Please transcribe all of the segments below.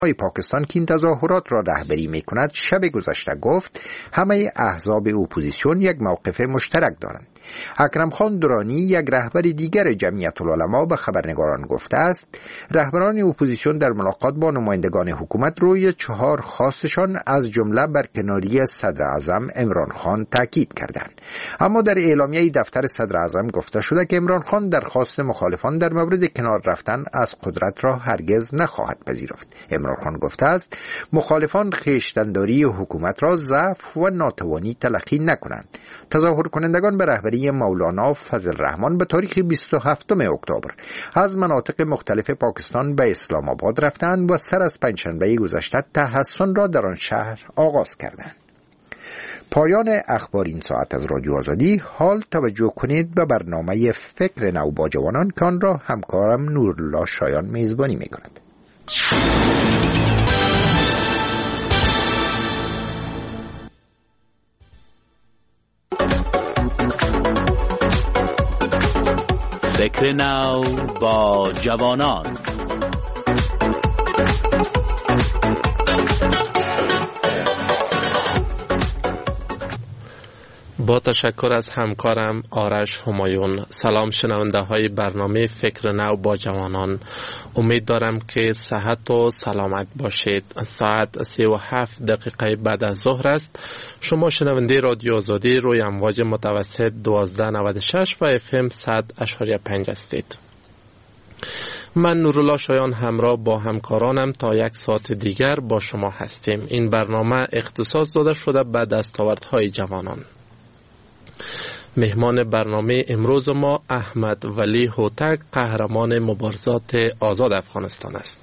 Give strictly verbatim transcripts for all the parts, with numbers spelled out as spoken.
پاکستان که این تظاهرات را رهبری می‌کند شب گذشته گفت همه احزاب اپوزیسیون یک موقف مشترک دارند. اکرم خان درانی یک رهبر دیگر جمعیت العلما به خبرنگاران گفته است رهبران اپوزیسیون در ملاقات با نمایندگان حکومت روی چهار خواستشان از جمله برکناری صدر اعظم عمران خان تاکید کردند. اما در اعلامیه دفتر صدر اعظم گفته شده که عمران خان درخواست مخالفان در مورد کنار رفتن از قدرت را هرگز نخواهد پذیرفت. عمران خان گفته است مخالفان خویشتن‌داری حکومت را ضعف و ناتوانی تلقی نکنند. تظاهر کنندگان به رهبری مولانا فضل الرحمن به تاریخ بیست و هفتم اکتبر از مناطق مختلف پاکستان به اسلام آباد رفتند و سر از پنجشنبه گذشته تحسن را در آن شهر آغاز کردند. پایان اخبار این ساعت از رادیو آزادی. حال توجه کنید به برنامه فکر نو با جوانان که آن را همکارم نورالله شایان میزبانی میکند. فکر نو با جوانان. با تشکر از همکارم آرش همایون. سلام شنونده های برنامه فکر نو با جوانان. امید دارم که صحت و سلامت باشید. ساعت سی و هفت دقیقه بعد از ظهر است. شما شنونده رادیو آزادی روی امواج متوسط دوازده نود و شش و اف ام صد اشاری پنج هستید. من نورالله شایان همراه با همکارانم تا یک ساعت دیگر با شما هستیم. این برنامه اختصاص داده شده به دستاوردهای جوانان. مهمان برنامه امروز ما احمد ولی هوتک قهرمان مبارزات آزاد افغانستان است.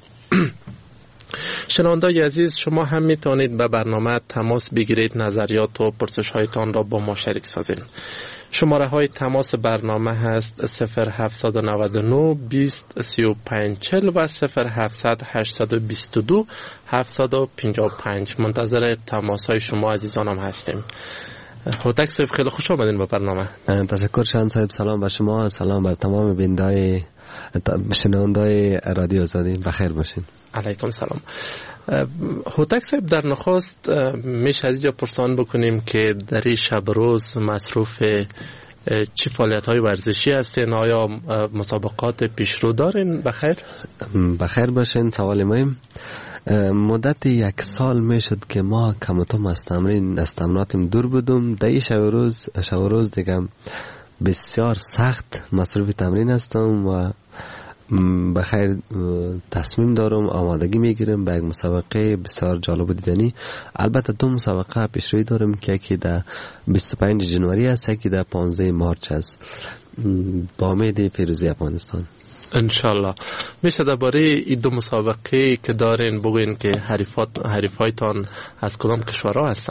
شنوندگان عزیز، شما هم میتونید به برنامه تماس بگیرید، نظریات و پرسش هایتان را با ما شریک سازید. شماره های تماس برنامه هست صفر هفت نه نه بیست سی و پنج چهل و صفر هفت هشت دو دو هفت پنج پنج. منتظر تماس های شما عزیزانم هستیم. هوتک صاحب خیلی خوش آمدین به برنامه. تشکر شان صاحب. سلام بر شما، سلام بر تمام بینندگان شنوندگان رادیو آزادی. بخیر باشین. علیکم سلام. هوتک صاحب، در نخست میشه از اینجا پرسان بکنیم که در این شب روز مصروف چه فعالیت های ورزشی هستین؟ آیا مسابقات پیشرو دارین؟ بخیر بخیر باشین. سوال مهم. مدت یک سال میشد که ما کمتم از تمرین از تمریناتم دور بودم. در این شب روز شب روز دیگه بسیار سخت مصروف تمرین هستم و بخیر تصمیم دارم آمادگی میگیرم به یک مسابقه بسیار جالب و دیدنی. البته دو مسابقه پیشروی دارم که یکی در بیست و پنج جنوری است، یکی در پانزده مارچ است، با امید پیروزی افغانستان انشالله. میشه درباره این دو مسابقه که دارین بگوین که حریفات حریفایتان از کدام کشورها هستن؟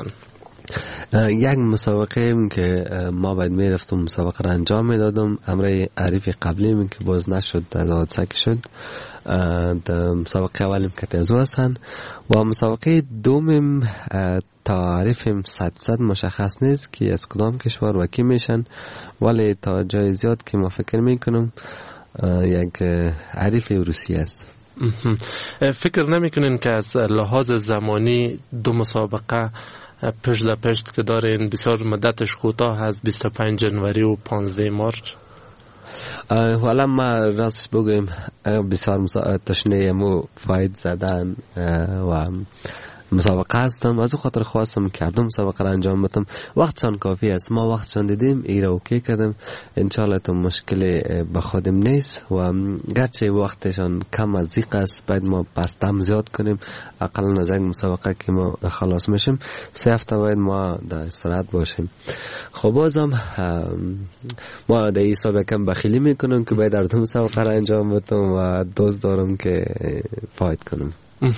یک مسابقه که ما باید میرفتم مسابقه را انجام میدادم، امر حریف قبلی که باز نشد، از حادثه که شد. در مسابقه اولیم که تیزو هستن و مسابقه دومیم تعریفم صد صد مشخص نیست که از کدام کشور و کی میشن، ولی تا جای زیاد که ما فکر میکنم یک حریف روسیه است. فکر نمیکنین که از لحاظ زمانی دو مسابقه پشت در پشت که دارین بسیار مدتش کوتاه از بیست و پنج جنوری و پانزده مارچ؟ حالا ما راستش بگویم بسیار تشنه مو فاید زدن و مسابقه هستم، از او خاطر خواستم کردم مسابقه را انجام بدم. وقتشان کافی است، ما وقتشان دیدیم، ایره اوکی کردم. انشالله تو مشکل به خودم نیست و گرچه وقتشان کم از زیق است، باید ما بستم زیاد کنیم. اقلا از این مسابقه که ما خلاص میشیم سه هفته باید ما در استراحت باشیم. خب بازم ما در این حساب کم بخیلی میکنم که باید در دو مسابقه را انجام بدم و دوست دارم که فاید کنم.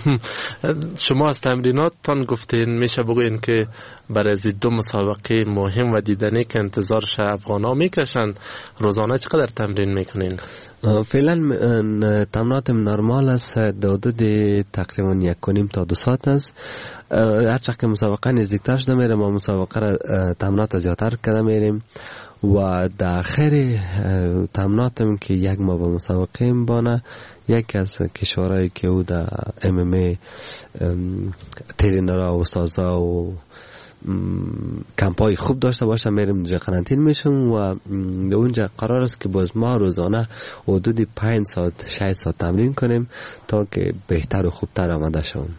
شما از تمریناتتان گفتین، میشه بگوین که برای از دو مسابقه مهم و دیدنی که انتظارش افغانا میکشن روزانه چقدر تمرین میکنین؟ فعلا تمریناتم نرمال است، در حدود تقریبا یک و نیم تا دو ساعت است. هرچند که مسابقه نزدیکتر شده میره ما مسابقه را تمرینات زیادتر کرده میریم و در آخر تمناتم که یک ما به مسابقه بانه یک از کشورهایی که او در ام ام ای ترینرها و استازها و کمپای خوب داشته باشه میرم اونجا قرنطین میشم و اونجا قرار است که باز ما روزانه حدود پنج ساعت شش ساعت تمرین کنیم تا که بهتر و خوبتر آماده شوم.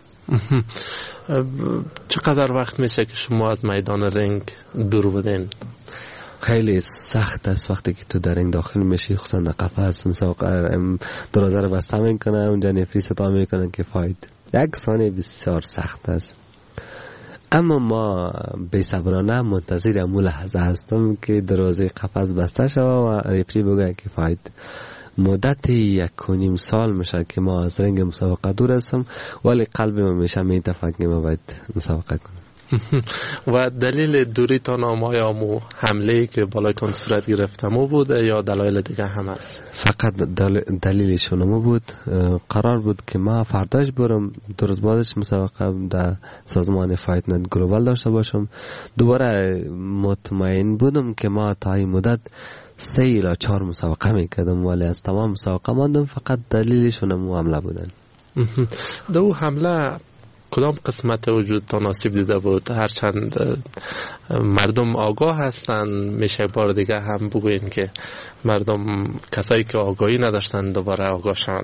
چقدر وقت میشه که شما از میدان رنگ دور بدین؟ خیلی سخت است وقتی که تو در رنگ داخل میشی، خصوصا در قفس مسابقه دروازه رو بسته میکنه اونجا نفری صدا میکنه که فاید یک ثانیه بسیار سخت است. اما ما بی‌صبرانه منتظر امو لحظه هستم که دروازه قفس بسته شود و رفری بگه که فاید مدت یک و نیم سال میشه که ما از رنگ مسابقه دور هستم ولی قلب ما میشه میتفکر که ما باید مسابقه کنیم. و دلیل دوریتان آیا مو حمله که بالایتان صورت گرفتمو بود یا دلایل دیگه هم است؟ فقط دل... دلیلشون مو بود. قرار بود که ما فرداش برم دو روز بعدش مسابقه در سازمان فایت نت گلوبال داشته باشم. دوباره مطمئن بودم که ما تا این مدت سه الی چهار مسابقه میکردم ولی از تمام مسابقه ماندم. فقط دلیلشون مو حمله بودن. دو حمله کدام قسمت وجود تناسب دیده بود؟ هرچند مردم آگاه هستن میشه بار دیگه هم بگوین که مردم کسایی که آگاهی نداشتن دوباره آگاه شدن.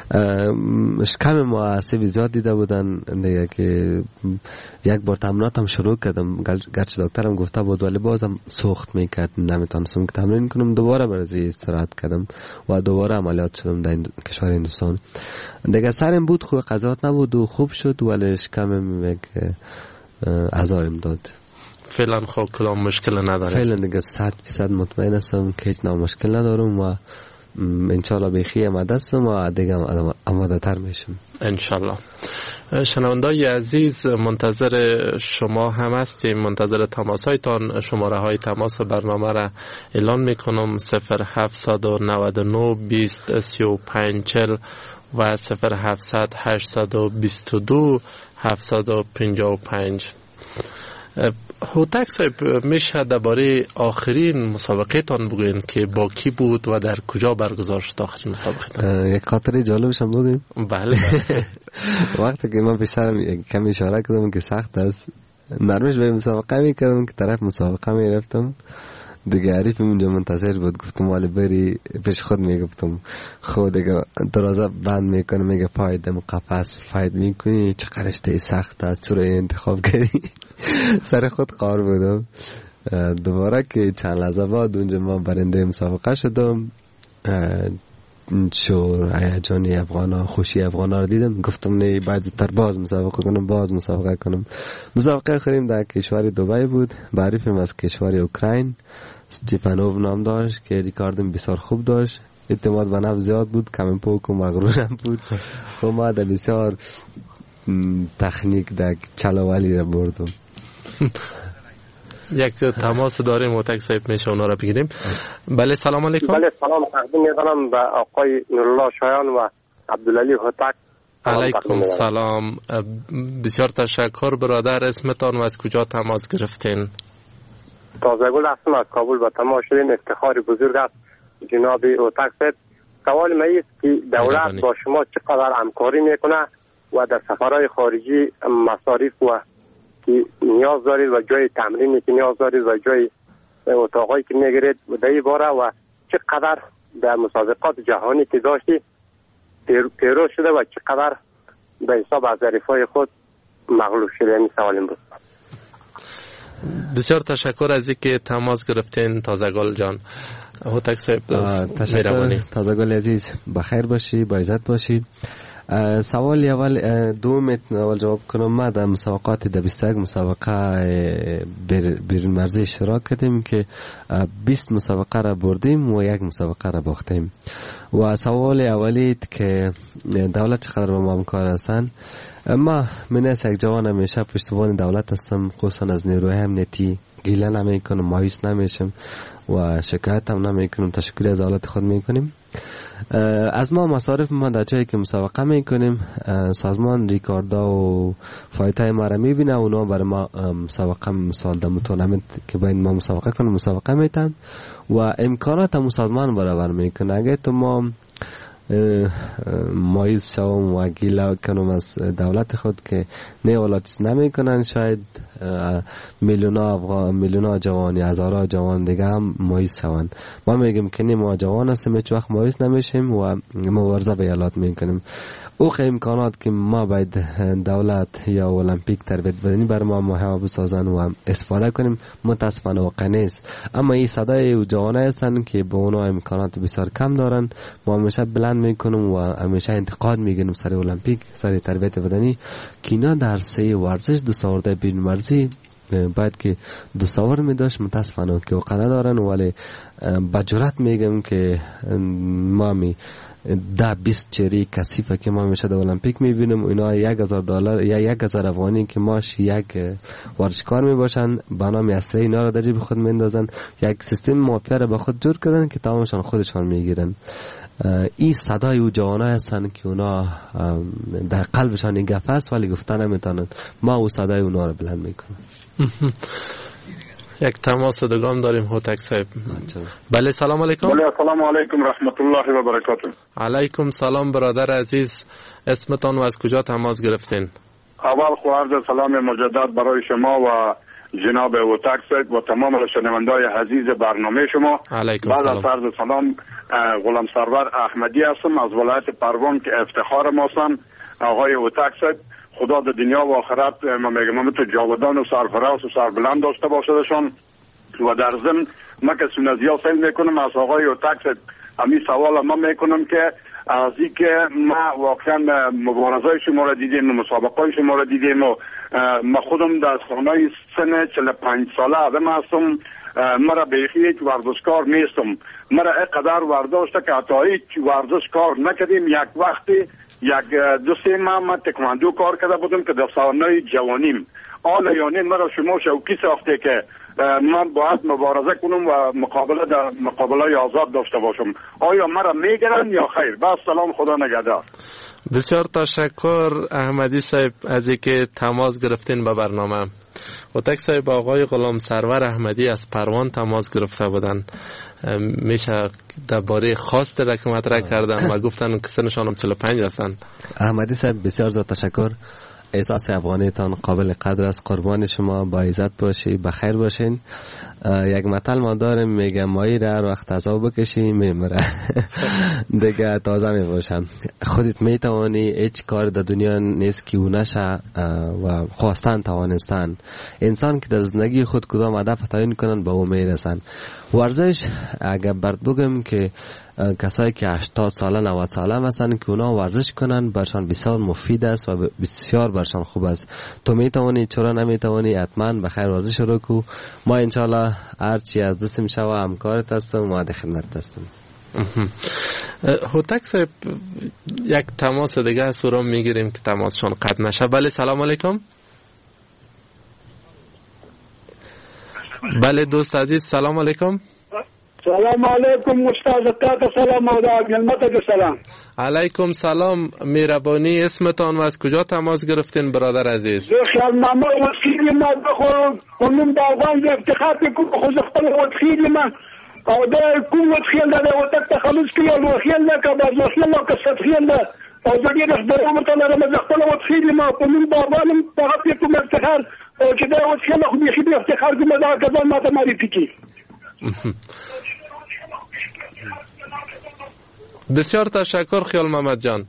شکم معصبی زیاد دیده بودن دیگه که یک بار تمریناتم شروع کردم گرچه دکترم گفته بود ولی بازم سوخت میکرد نمیتونستم که تمرین کنم. دوباره برای استراحت کردم و دوباره عملیات شدم در کشور هندوستان. دیگه سرم بود خوب قضاوت نبود و خوب شد ولی شکمم یک آزارم داد. فعلا خب کدام مشکل نداره؟ فعلا دیگه صد فیصد مطمئن هستم که هیچ نوع مشکل ندارم و انشالله بخی آماده هستم و دیگه آماده تر میشم انشالله. شنوندای عزیز منتظر شما هم هستیم، منتظر تماس هایتان. شماره های تماس برنامه را اعلان میکنم: صفر هفتصد و نود و نه بیست سی و پنج چهل و صفر هفتصد هشتصد و بیست و دو هفتصد و پنجاه و پنج. هوتک صاحب میشه درباره آخرین مسابقه تان بگوین که با کی بود و در کجا برگزار شد آخرین مسابقه تان؟ یک خاطره جالبش هم بگیم. بله. وقتی که من پیشترم کمی اشاره کردم که سخت است، نرمش به مسابقه میکردم که طرف مسابقه میرفتم دیگه عریف اونجا منتظر بود. گفتم والی بری پیش خود میگفتم خود دیگه درازه بند میکنه میگه پایدم قفس فاید میکنی چه رشته سخت است چرا انتخاب کردی؟ سر خود قار بودم. دوباره که چند لحظه بعد اونجا ما برنده مسابقه شدم، شور هیجانی افغانا خوشی افغانا رو دیدم. گفتم نه باید زودتر باز مسابقه کنم باز مسابقه کنم. مسابقه آخرین در کشور دبی بود. بعریفم از کشور اوکراین استیپانوف نام داشت که ریکاردم بسیار خوب داشت. اعتماد به نفس زیاد بود، کم پوک و مغرورم بود. خب ما در بسیار تکنیک در چلاولی را بردم. یک تماس داریم هوتک صاحب میشه اونا را بگیریم. بله سلام علیکم. بله سلام تقدیم می‌کنم به آقای نورالله شایان و عبدالعلی هوتک. علیکم سلام. بسیار تشکر برادر. اسمتان و از کجا تماس گرفتین؟ تازگل هستم از کابل با تماس شدین. افتخار بزرگ است جناب هوتک صاحب. سوال من است که دولت با شما چقدر همکاری میکنه و در سفرهای خارجی مصارف و که نیاز دارید و جای تمرینی که نیاز دارید و جای اتاقایی که میگیرید در این باره و چقدر در مسابقات جهانی که داشتی پیرو شده و چقدر به حساب از ظریفای خود مغلوب شده؟ این سوالیم بود. بسیار تشکر از اینکه تماس گرفتین تازگل جان. هوتک صاحب تشکر. تازگل عزیز بخیر باشی، با عزت باشی. سوال اول دوم اول جواب کنم. ما در مسابقات در بیست و یک مسابقه بیرون مرزی اشتراک کردیم که بیست مسابقه را بردیم و یک مسابقه را باختیم. و سوال اولی که دولت چقدر با ما همکار هستن، ما من از یک جوان همیشه پشتیبان دولت هستم، خصوصا از نیروی امنیتی گیله نمی کنم، مایوس نمیشم و شکایت هم نمی کنم، تشکر از دولت خود می کنیم. از ما مصارف ما در جایی که مسابقه میکنیم سازمان ریکاردا و فایتای ما را میبینه، اونا برای ما مسابقه مثال در تورنمنت که باید ما مسابقه کنیم مسابقه میتن و امکانات هم سازمان برابر میکنه. اگه تو ما مایز شوم و گیلا کنم از دولت خود که نه ولات نمی کنن، شاید میلیونا افغان میلیونا جوانی هزارا جوان دیگه هم مایز شون. ما میگیم که نه ما جوان هستیم هیچ وقت مایز نمیشیم و مبارزه به ایالات میکنیم. او امکانات که ما باید دولت یا المپیک تربیت بدنی بر ما محتوا بسازن و استفاده کنیم متاسفانه واقع نیست. اما این صدای جوانای هستن که به اونا امکانات بسیار کم دارن. ما همیشه بلند میکنم و همیشه انتقاد میگنم سر المپیک، سر تربیت بدنی که اینا در سه ورزش دستاورد بین مرزی باید که دستاورد میداشت، متاسفانه که واقعا ندارن. ولی با جرات میگم که ما می ده بیست چری کثیفه که ما میشه در المپیک میبینیم، اینا یک هزار دلار یا یک هزار افغانی که ماش یک ورزشکار میباشن با نام اسره اینا رو در جیب خود میندازن، یک سیستم مافیا رو به خود جور کردن که تمامشان خودشان میگیرن. این صدای او جوانای هستن که اونا در قلبشان این گپ است ولی گفتن نمیتونن. ما او صدای اونا رو بلند میکنیم. یک تماس دگام داریم هوتک صاحب. بله سلام علیکم. بله سلام علیکم رحمت الله و برکاته. علیکم سلام برادر عزیز، اسمتان و از کجا تماس گرفتین؟ اول خو عرض سلام مجدد برای شما و جناب هوتک صاحب و تمام شنوندای عزیز برنامه شما. علیکم بعد سلام. از عرض سلام غلام سرور احمدی هستم از ولایت پروان که افتخار ما هستن. آقای هوتک صاحب خدا در دنیا و آخرت ما میگم تو جاودان و سرفراز و سربلند داشته باشدشان. و در ضمن ما که سنزیا سیل میکنم از آقای هوتک صاحب همین سوال ما میکنم که از این که ما واقعا مبارزه شما را دیدیم و مسابقه شما را دیدیم و ما خودم در سالهای سن چهل و پنج ساله آدم هستم، مرا بیخی یک ورزشکار نیستم. مرا اینقدر ورداشته که حتی هیچ ورزش کار نکردیم. یک وقتی یک دو سه ماه من تکواندو کار کرده بودم که در سالهای جوانیم. آن یعنی مرا شما شوکی ساخته که من باید مبارزه کنم و مقابله در مقابله آزاد داشته باشم. آیا مرا میگیرن یا خیر؟ با سلام، خدا نگهدار. بسیار تشکر احمدی صاحب از اینکه تماس گرفتین به برنامه. هوتک صاحب آقای غلام سرور احمدی از پروان تماس گرفته بودن. میشه درباره خواست را که مطرح کردن و گفتن که سنشان هم چهل و پنج هستن. احمدی صاحب بسیار زیاد تشکر. احساس افغانیتان قابل قدر است. قربان شما، با عزت باشی، بخیر باشین. یک متل ما داریم میگه مایی را هر وقت تازه بکشی میمره دیگه تازه میباشم. خودت میتوانی، هیچ کار در دنیا نیست که او نشه و خواستن توانستن. انسان که در زندگی خود کدام هدف تعیین کنن به او میرسن. ورزش اگر برد بگم که کسایی که هشتاد ساله نود ساله هستن که اونا ورزش کنن برشان بسیار مفید است و بسیار برشان خوب است. تو میتوانی، چرا نمیتوانی؟ حتما بخیر ورزش رو کو. ما انشالله هرچی از دستم شوه همکارت هستم و در خدمت هستم. هوتک صاحب یک تماس دیگه از رو میگیریم که تماسشون قطع نشه. بله سلام علیکم. بله دوست عزیز سلام علیکم. سلام علیکم مستاذ تا سلام علیکم خدمت سلام. علیکم سلام میربانی، اسمتان و از کجا تماس گرفتین برادر عزیز؟ خیال ماما وسیلی ما بخور کنم باغان افتخار بکن خود خپل وسیلی ما او دا کوم وسیل دا او تک تخلص کړي او وسیل دا که باز وسیل او که ستخیل دا او دا دې د درامه تعالی ما خپل وسیلی ما کوم باغان هغه کوم افتخار او چې دا وسیل خو به خې افتخار کوم دا کله ما ته معرفي کی. بسیار تشکر خیال محمد جان.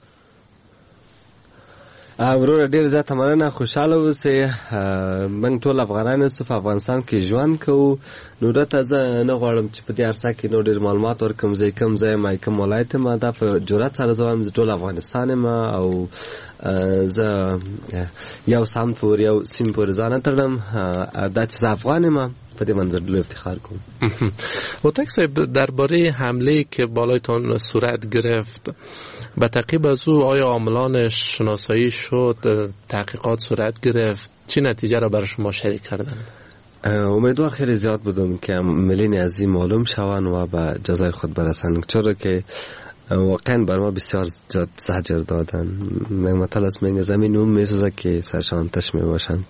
ورور ډیر زیات مننه، خوشاله اوسئ. موږ ټول افغانان یو په افغانستان کې ژوند کوو. نو راته زه نه غواړم چې په دې عرصه کې نور ډیر معلومات ورکړم. زه کوم ځای ما کوم ولایت ما دا په جرأت سره زه ټول افغانستان ما او زه یو سم پور یو سیم پور ځان تړم دا چې افغان ما په دې منظر دلو افتخار کوم. هوتک صاحب درباره حمله که بالایتان صورت گرفت به تعقیب از او آیا عاملانش شناسایی شد، تحقیقات صورت گرفت، چی نتیجه را برای شما شریک کردن؟ امیدوار خیلی زیاد بودم که عاملین از این معلوم شوند و به جزای خود برسند، چرا که واقعا بر ما بسیار زجر دادن. مثلا از میگه زمین اون میسوزه که سرشان تش میباشن.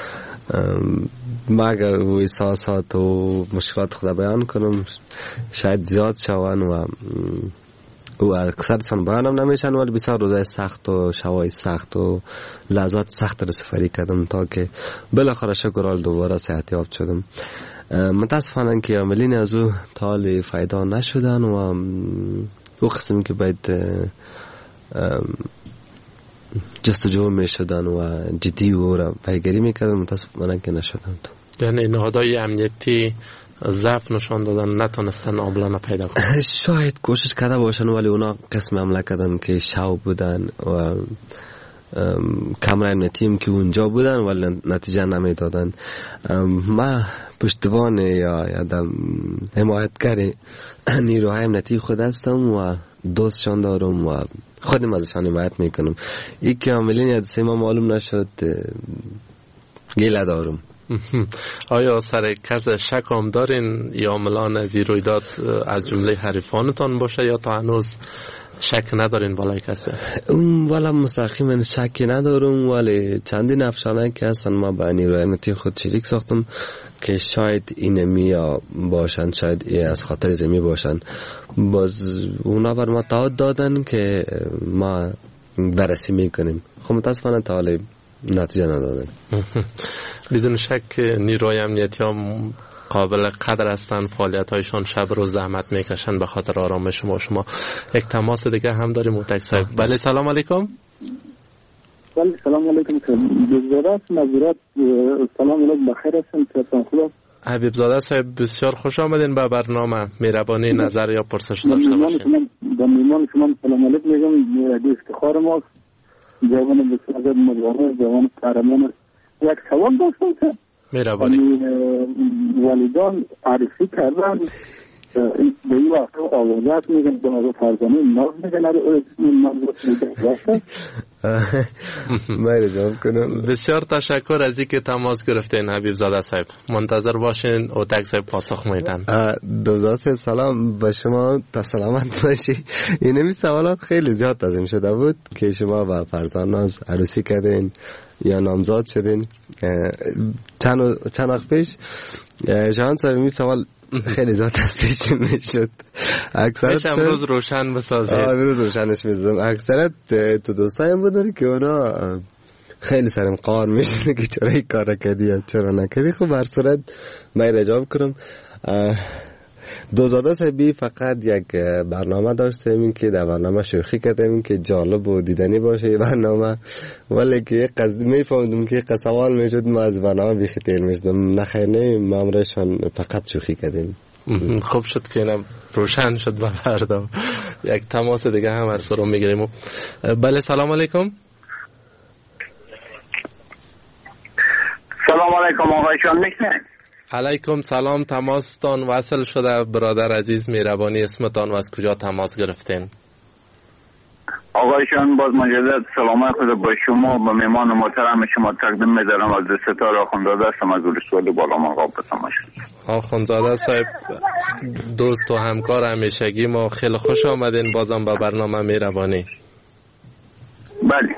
ما اگر و احساسات و مشکلات خدا بیان کنم شاید زیاد شوان و و اکثرشان بیانم نمیشن، ولی بسیار روزای سخت و شوای سخت و لحظات سخت رو سفری کردم تا که بالاخره شکرال دوباره صحتیاب شدم. متاسفانه که عملین از او تال فایده نشدن و او قسم که باید جستجو می شدن و جدی و را پیگیری می کردن، متاسفانه که نشدن. یعنی نهادهای امنیتی ضعف نشان دادن، نتونستن عاملان پیدا کنن. شاید کوشش کرده باشن ولی اونا قسم حمله کردن که شو بودن و کامرای امنیتی که اونجا بودن ولی نتیجه نمیدادن. ما پشتوان یا یا حمایتگر نیروهای امنیتی خود هستم و دوستشان دارم و خودم ازشان حمایت میکنم. این که عاملین حادثه ما معلوم نشد گله دارم. آیا سر کس شک هم دارین یا عاملان از این رویداد از جمله حریفانتان باشه یا تا هنوز شک ندارین بالای کسی؟ والا مستقیما شک ندارم، ولی چندین افسانه که هستن ما با نیروی امنیتی خود شریک ساختم که شاید اینمی باشن، شاید ای از خاطر زمی باشن. باز اونا بر ما تعهد دادن که ما بررسی میکنیم. خب متاسفانه تا حالا نتیجه ندادن. بدون شک نیروی امنیتی هم قابل قدر هستن، فعالیت هایشان شب روز زحمت میکشن به خاطر آرامش شما. شما یک تماس دیگه هم داریم متک صاحب. بله سلام علیکم. بله سلام علیکم. بزرگوار مزورات سلام علیکم، بخیر هستم. تلفن خوب. حبیب زاده صاحب بسیار خوش آمدین به برنامه. مهربانی نظر یا پرسش داشته باشین. به میمان شما سلام علیکم میگم. افتخار ماست جوان بسیار مردانه، جوان قهرمان. یک سوال داشتم که مهربانی والدان عرفی کردن به این وقت آوازت میگن به نظر فرزانه ناز میگن این ناز باید جواب کنم. بسیار تشکر از اینکه تماس گرفتین حبیب زاده صاحب. منتظر باشین اوتک صاحب پاسخ میدن. دوزاد صاحب سلام به شما، تا سلامت باشی. این همی سوالات خیلی زیاد تازم شده بود که شما با فرزاناز عروسی کردین یا نامزاد شدین. چند چند وقت پیش جهان صاحب این سوال خیلی زیاد دستش میشد. اکثرت امروز روشن بسازید. امروز روشنش میزم. اکثرت تو دوستایم بودن که اونا خیلی سرم قار میشن که چرا این کار کردی یا چرا نکردی. خب هر صورت من جواب کنم. دوزاده صاحبی فقط یک برنامه داشتیم این که در برنامه شوخی کردیم این که جالب و دیدنی باشه این برنامه، ولی که یک قصد میفهمدم که یک سوال میشد ما از برنامه بیخی تیر میشدم. نخیر نه مامرشان فقط شوخی کردیم. خوب شد که اینم روشن شد به فردا. یک تماس دیگه هم از رو میگیریم. بله سلام علیکم. سلام علیکم آقای شان میکنه. علیکم سلام. تماستان وصل شده برادر عزیز. مهربانی اسمتان و از کجا تماس گرفتین؟ آقایشان باز مجدد سلام خدا با شما و مهمان محترم شما تقدیم می‌دارم. از ستاره آخوندزاده هستم از اولسواد بالا مقام بسام. آخوندزاده صاحب دوست و همکار همیشگی ما، خیلی خوش آمدین بازم به برنامه مهربانی. بله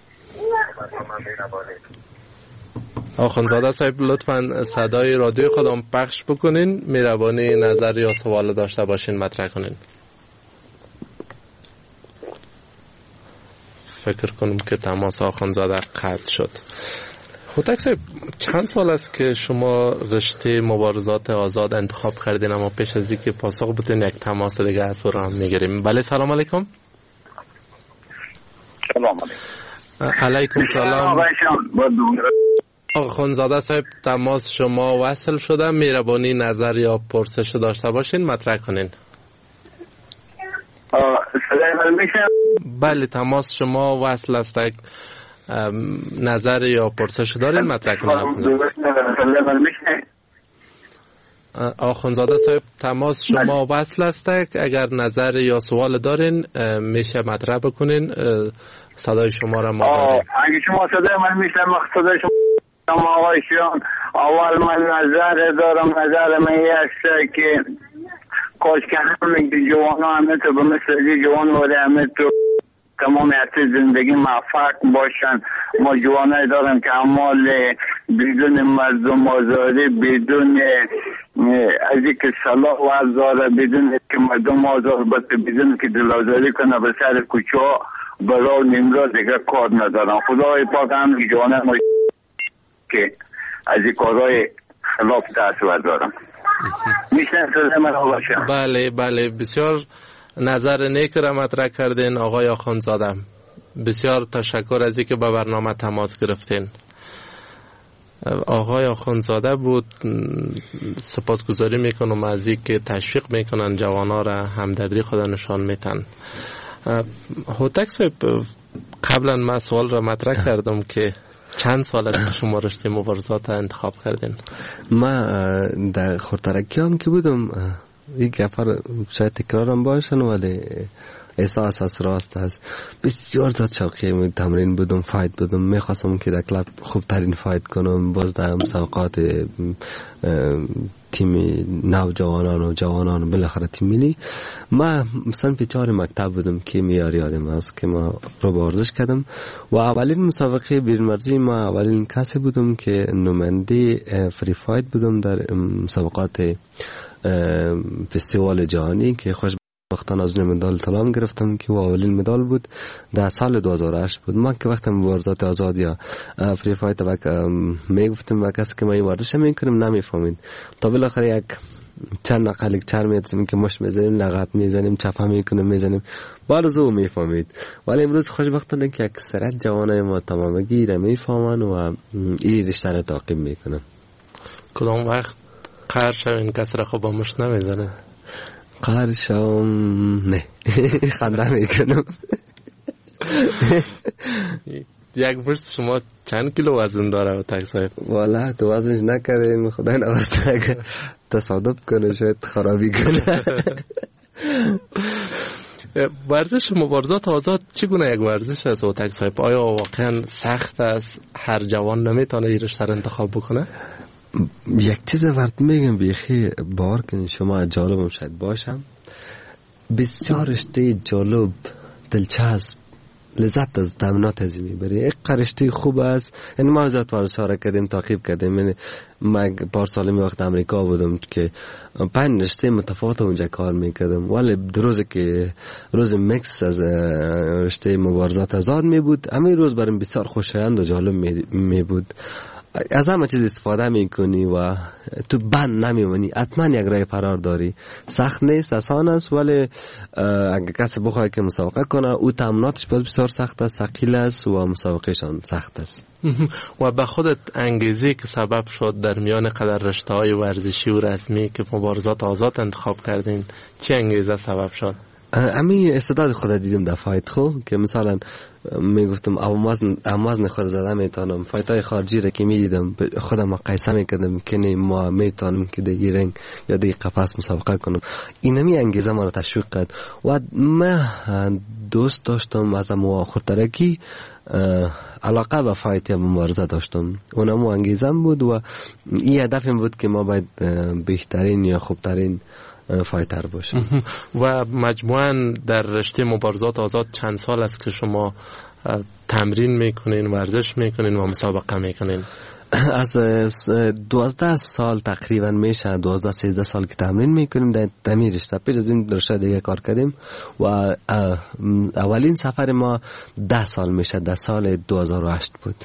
آخوندزاده صاحب لطفاً صدای رادیو خودم پخش بکنین. مهربانی نظر یا سوال داشته باشین مطرح کنین. فکر کنم که تماس آخوندزاده قطع شد. هوتک صاحب چند سال است که شما رشته مبارزات آزاد انتخاب کردین، اما پیش از اینکه پاسخ بدین یک تماس دیگه از رو هم میگیریم. بله سلام علیکم. سلام علیکم. علیکم سلام. آخوندزاده صاحب تماس شما وصل شده. مهربانی نظر یا پرسش داشته باشین مطرح کنین. بله تماس شما وصل است. نظر یا پرسش دارین مطرح کنین. آخوندزاده صاحب تماس شما وصل است. اگر نظر یا سوال دارین میشه مطرح بکنین. صدای شما را ما داریم. اگه شما صدای من میشه صدای شما آقایشان. اول من نظر دارم. نظر من است که کاش که همه جوان ها همه تو به مثل جوان ولی همه تو تمام حتی زندگی موفق باشن. ما جوانای دارم که اعمال بدون مردم آزاری، بدون از اینکه صلاح و ازاره، بدون که مردم آزار باشه، بدون که دلازاری کنه به سر کوچه ها برای نمرا دیگه کار ندارن. خدای پاک هم جوانای ما که از این کارهای خلاف دست بردارم. میشن سلام من باشم. بله بله، بسیار نظر نیک را مطرح کردین آقای آخوندزاده. بسیار تشکر از اینکه به برنامه تماس گرفتین. آقای آخوندزاده بود. سپاسگزاری میکنم از اینکه تشویق میکنن جوانا را، همدردی خود نشان میتن. هوتک صاحب، قبلا من سوال را مطرح کردم که چند سال است شما رشته مبارزات انتخاب کردین؟ من در خورترکی هم که بودم، یک گفر شاید تکرارم باشن ولی احساس از راست است. بسیار زیاد شوقی تمرین بودم، فایت بودم، میخواستم که در کلاب خوب ترین فایت کنم. باز در مسابقات تیم نوجوانان و جوانان بالاخره تیم ملی. ما صنف چهار مکتب بودم که میار یادم است که ما رو ورزش کردم و اولین مسابقه بیرون‌مرزی ما اولین کسی بودم که نماینده فری فایت بودم در مسابقات فستیوال جهانی که خوشبختانه از مدال طلا گرفتم که اولین مدال بود در سال دو هزار و هشت بود. ما که وقتی مبارزات آزاد یا فری فایت وقت میگفتم و کسی که ما این ورزش میکنیم نمیفهمید تا بالاخره یک چند نقل یک چهار میتونیم که مش میزنیم، لغت میزنیم، چپا میکنیم، میزنیم، بارزو میفهمید. ولی امروز خوشبختانه که اکثریت جوانای ما تمامگی را میفهمن و این رشته را تعقیب میکنن. کدام وقت قهر شوین کسی را خوب با مشت نمیزنه؟ قهر شوم نه خنده میکنم. یک مشت شما چند کیلو وزن داره هوتک صاحب؟ والا تو وزنش نکردیم، خدای نواسته اگر تصادف کنه شاید خرابی کنه. ورزش مبارزات آزاد چگونه یک ورزش است هوتک صاحب؟ آیا واقعا سخت است؟ هر جوان نمیتونه این رشته را انتخاب بکنه؟ یک چیز ورد میگم بیخی بار کنید شما جالبم شاید باشم. بسیار رشته جالب، دلچسب، لذت از تمرینات از میبری. یک رشته خوب است. یعنی ما ازت ورزش ها را کردیم، تعقیب کردیم. یعنی من پار سال می وقت امریکا بودم که پنج رشته متفاوت اونجا کار میکردم، ولی در روز که روز مکس از رشته مبارزات آزاد می بود، همین روز برام بسیار خوشایند و جالب می, می بود. از همه چیز استفاده میکنی و تو بند نمیمونی. حتما یک راه فرار داری. سخت نیست، آسان است، ولی اگه کسی بخواد که مسابقه کنه او تمریناتش بسیار سخت است، ثقیل است و مسابقهشان سخت است. و به خودت انگیزه که سبب شد در میان قدر رشته‌های ورزشی و رسمی که مبارزات آزاد انتخاب کردین، چه انگیزه سبب شد؟ امی استعداد خود دیدم در فایت خو که مثلا میگفتم اوازن اوازن خود زدم میتونم، فایت های خارجی را که میدیدم خودم مقایسه میکردم که نه ما میتونم که در این رنگ یا در قفس مسابقه کنم. اینمی انگیزه ما را تشویق کرد و من دوست داشتم از مو خورترکی علاقه به فایت یا مبارزه داشتم. اونم انگیزم بود و این هدفم بود که ما باید بهترین یا خوبترین فایتر باشه. و مجموعاً در رشته مبارزات آزاد چند سال است که شما تمرین میکنین، ورزش میکنین و مسابقه میکنین؟ از دوازده سال تقریبا میشه، دوازده سیزده سال که تمرین میکنیم در تمرین رشته. پیش از این رشته دیگه کار کردیم و اولین سفر ما ده سال میشه، در سال دو هزار و هشت بود.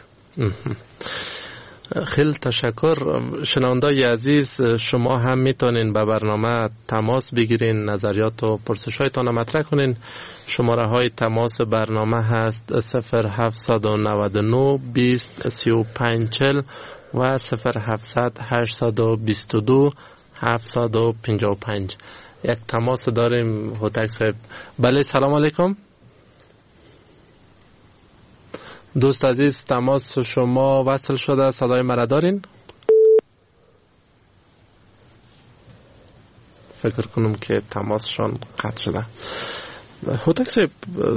خیلی تشکر. شنوندای عزیز، شما هم میتونین به برنامه تماس بگیرین، نظریات و پرسش‌هایتان مطرح کنین. شماره های تماس برنامه هست صفر هفتصد و نود و نه بیست سی و پنج چهل و صفر هفتصد هشتصد و بیست و دو هفتصد و پنجاه و پنج. یک تماس داریم هوتک صاحب. بله، سلام علیکم دوست عزیز، تماس شما وصل شده، صدای مرا دارین؟ فکر کنم که تماسشان قطع شده. هوتک صاحب،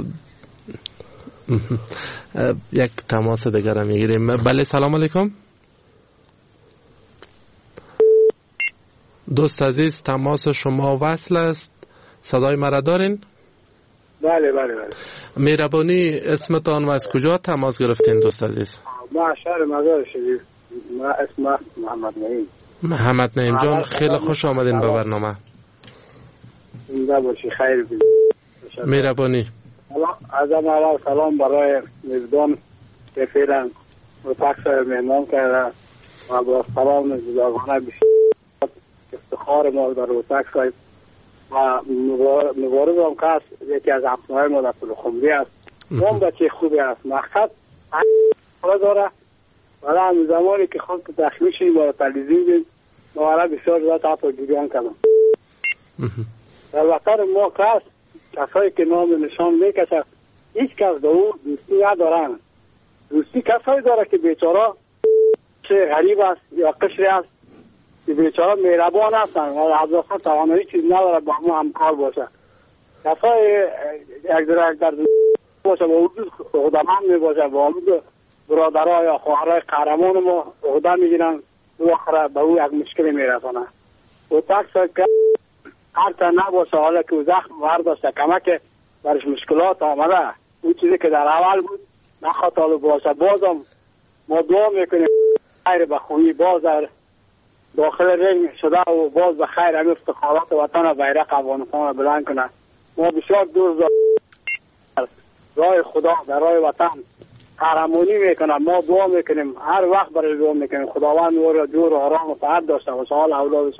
یک تماس دیگر را میگیریم. بله، سلام علیکم. دوست عزیز تماس شما وصل است. صدای مرا دارین؟ بله بله بله. مهربانی اسمتان و از کجا تماس گرفتین دوست عزیز؟ ما شهر مزار شریف. ما اسم محمد نعیم. محمد نعیم جان خیلی خوش آمدین به برنامه. زنده باشی، خیر بید. مهربانی. از اول سلام برای میزبان که فعلا اتاق مهمان کرده و با سلام جداگانه بسیار افتخار ما در اتاق صاحب و مبارز هم کس یکی از همسنهای ما در پلخمری است. اون بچه خوبی است، مقصد حالا داره ولی هم زمانی که خود دخلی شدیم با تلویزیون دید ما بسیار زیاد حتی جریان کردم. در وطن ما کس کسایی که نام نشان میکشد هیچ کس در او دوستی ندارن. دوستی کسایی داره که بیچاره چه غریب است یا قشری است که بیچاره مهربان هستن و از اصلا توانایی چیز نداره با ما همکار باشه. کسایی یک در یک در باشه با او خودمان می باشه با او برادرها یا خواهرهای قهرمان ما عهده میگیرن و آخره به او یک مشکلی میرسانه. و تاکس که هر تا نباشه حالا که او زخم برداشته کمک برش مشکلات آمده اون چیزی که در اول بود نخطاله باشه. بازم ما دعا میکنیم خیر به خوبی باز در داخل رنگ شده و باز به خیر همین افتخارات وطن و بیرق افغانستان را بلند کنه. ما بسیار دور در راه خدا در راه وطن قهرمانی میکنه. ما دعا میکنیم هر وقت برای دعا میکنیم خداوند او را جور و آرام و صحت داشته باشه حال اولادش.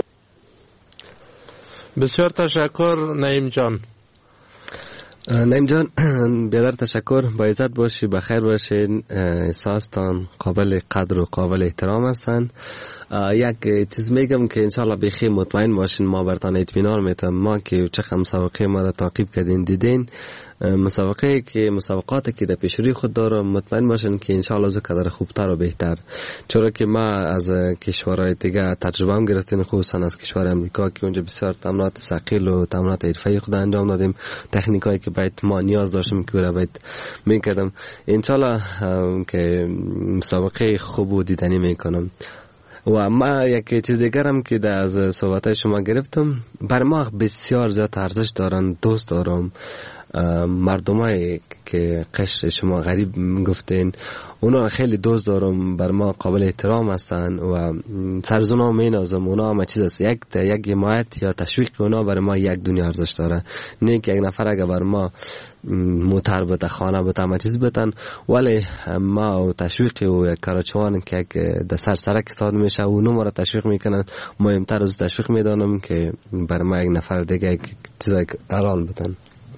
بسیار تشکر نعیم جان. نعیم جان بیادر تشکر، با عزت باشی، بخیر باشین. احساستان قابل قدر و قابل احترام هستن. یک چیز میگم که انشالله بخیر مطمئن باشین ما برتان اطمینان میتم. ما که چقدر مسابقه ما را تعقیب کردین دیدین مسابقه که مسابقاتی که در پیش روی خود دارم مطمئن باشین که انشالله زو قدر خوبتر و بهتر، چرا که ما از کشورهای دیگه تجربه هم گرفتیم خصوصا از کشور امریکا که اونجا بسیار تمرینات ثقیل و تمرینات حرفه‌ای خود انجام دادیم، تکنیکایی که باید ما نیاز داشتیم که را باید میکردم. انشالله که مسابقه خوب و دیدنی میکنم. و ما یک چیز دیگرم که در از صحبتای شما گرفتم، بر ما بسیار زیاد ارزش دارن. دوست دارم مردمایی که قشر شما غریب گفتین اونا خیلی دوست دارم، بر ما قابل احترام هستن و سرزونا می نازم. اونا همه چیز است، یک یک حمایت یا تشویق اونا بر ما یک دنیا ارزش داره. نه که یک نفر اگه بر ما موتر بده خانه بده همه چیز بتن، ولی ما و تشویق و کاراچوان که در سر سرک استاد میشه و اونو ما را تشویق میکنن مهمتر از تشویق میدانم که بر ما یک نفر دیگه یک چیزای اران بتن.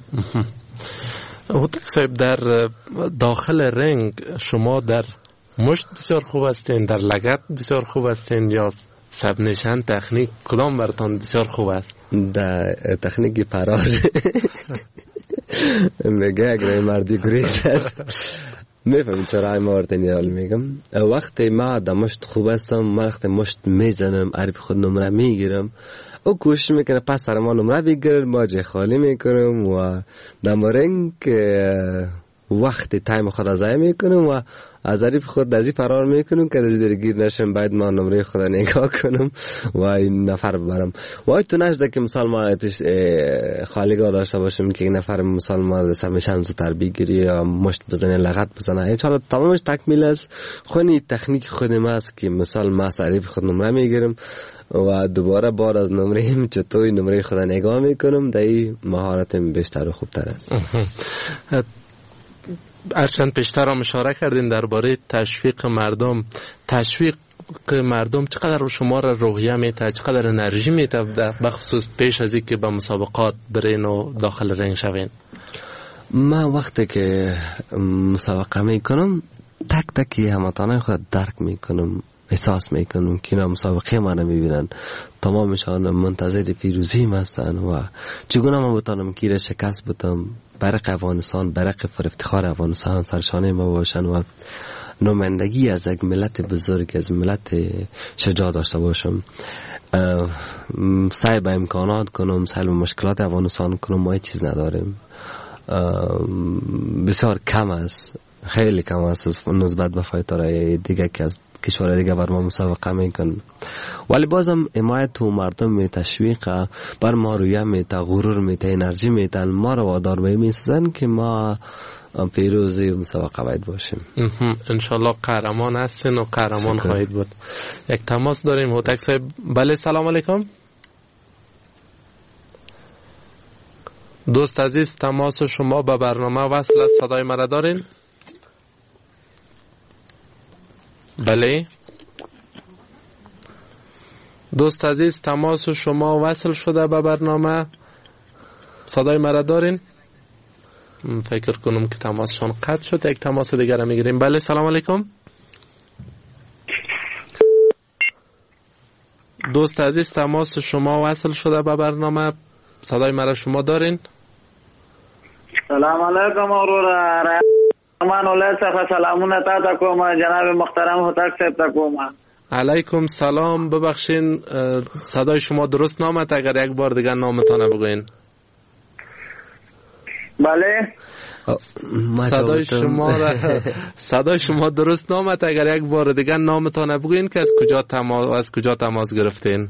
هوتک صاحب در داخل رنگ شما در مشت بسیار خوب هستین، در لگت بسیار خوب هستین یا سب نشان تکنیک کدام برتان بسیار خوب است؟ در تکنیک فرار میگه اگر مردی گریز است میفهمید چرا این مورد نیرال میگم. وقتی ما در مشت خوب هستم، وقتی مشت میزنم عرب خود نمره میگیرم او کوشش میکنه پس سر ما نمره بگیرم، ما جای خالی میکنم و در رنگ وقت تایم خود از ضایع میکنم و از عریب خود دزی فرار میکنم که دزی در گیر نشم، باید ما نمره خود نگاه کنم و این نفر ببرم. و تو نشده که مثال ما خالیگاه داشته باشم که این نفر مثال ما سمیشن زودتر بگیری یا مشت بزنه لغت بزنه. انشاءالله تمامش تکمیل است. خونی تکنیک خودم است که مثال ما از عریب خود نمره میگیرم و دوباره بعد از نمره چطوری نمره خود نگاه میکنم. در این مهارتم بیشتر و خوبتر است. ارچند پیشتر هم اشاره کردین درباره تشویق مردم. تشویق مردم چقدر شما را روحیه میته، چقدر انرژی میته بخصوص پیش از اینکه به مسابقات برین و داخل رنگ شوین؟ من وقتی که مسابقه میکنم تک تکی همتانه خود درک میکنم، احساس میکنم که اینا مسابقه ما رو میبینن، تمامشان منتظر پیروزی هستن و چگونه ما بتانم که شکست بدم، برق افغانستان، برق پر افتخار افغانستان سرشانه ما باشن و نمایندگی از یک ملت بزرگ، از ملت شجاع داشته باشم. سعی به امکانات کنم، سعی به مشکلات افغانستان کنم. ما هیچ چیز نداریم، بسیار کم است خیلی کم است نسبت به فایترهای دیگه که از کشور دیگه بر ما مسابقه میکن. ولی بازم حمایت و مردم می تشویق بر ما رویه میته، غرور میته، انرژی میتن، ما رو وادار به میسازن که ما پیروزی مسابقه باید باشیم. انشالله قهرمان هستین و قهرمان خواهید بود. یک تماس داریم هوتک صاحب. بله سلام علیکم. دوست عزیز تماس شما به برنامه وصل است. صدای مرا دارین؟ بله دوست عزیز تماس شما وصل شده به برنامه. صدای مرا دارین؟ فکر کنم که تماسشون قطع شد. یک تماس دیگر را میگیریم. بله سلام علیکم. دوست عزیز تماس شما وصل شده به برنامه. صدای مرا شما دارین؟ سلام علیکم اورورا من اولاد څخه سلامونه تا کوم جناب محترم هوتک صاحب تکوم. علیکم سلام. ببخشین صدای شما درست نامد، اگر یک بار دیگر نامتان بگوین. بله صدای شما را صدای شما درست نامد، اگر یک بار دیگر نامتان بگوین که از کجا تماس از کجا تماس گرفتین.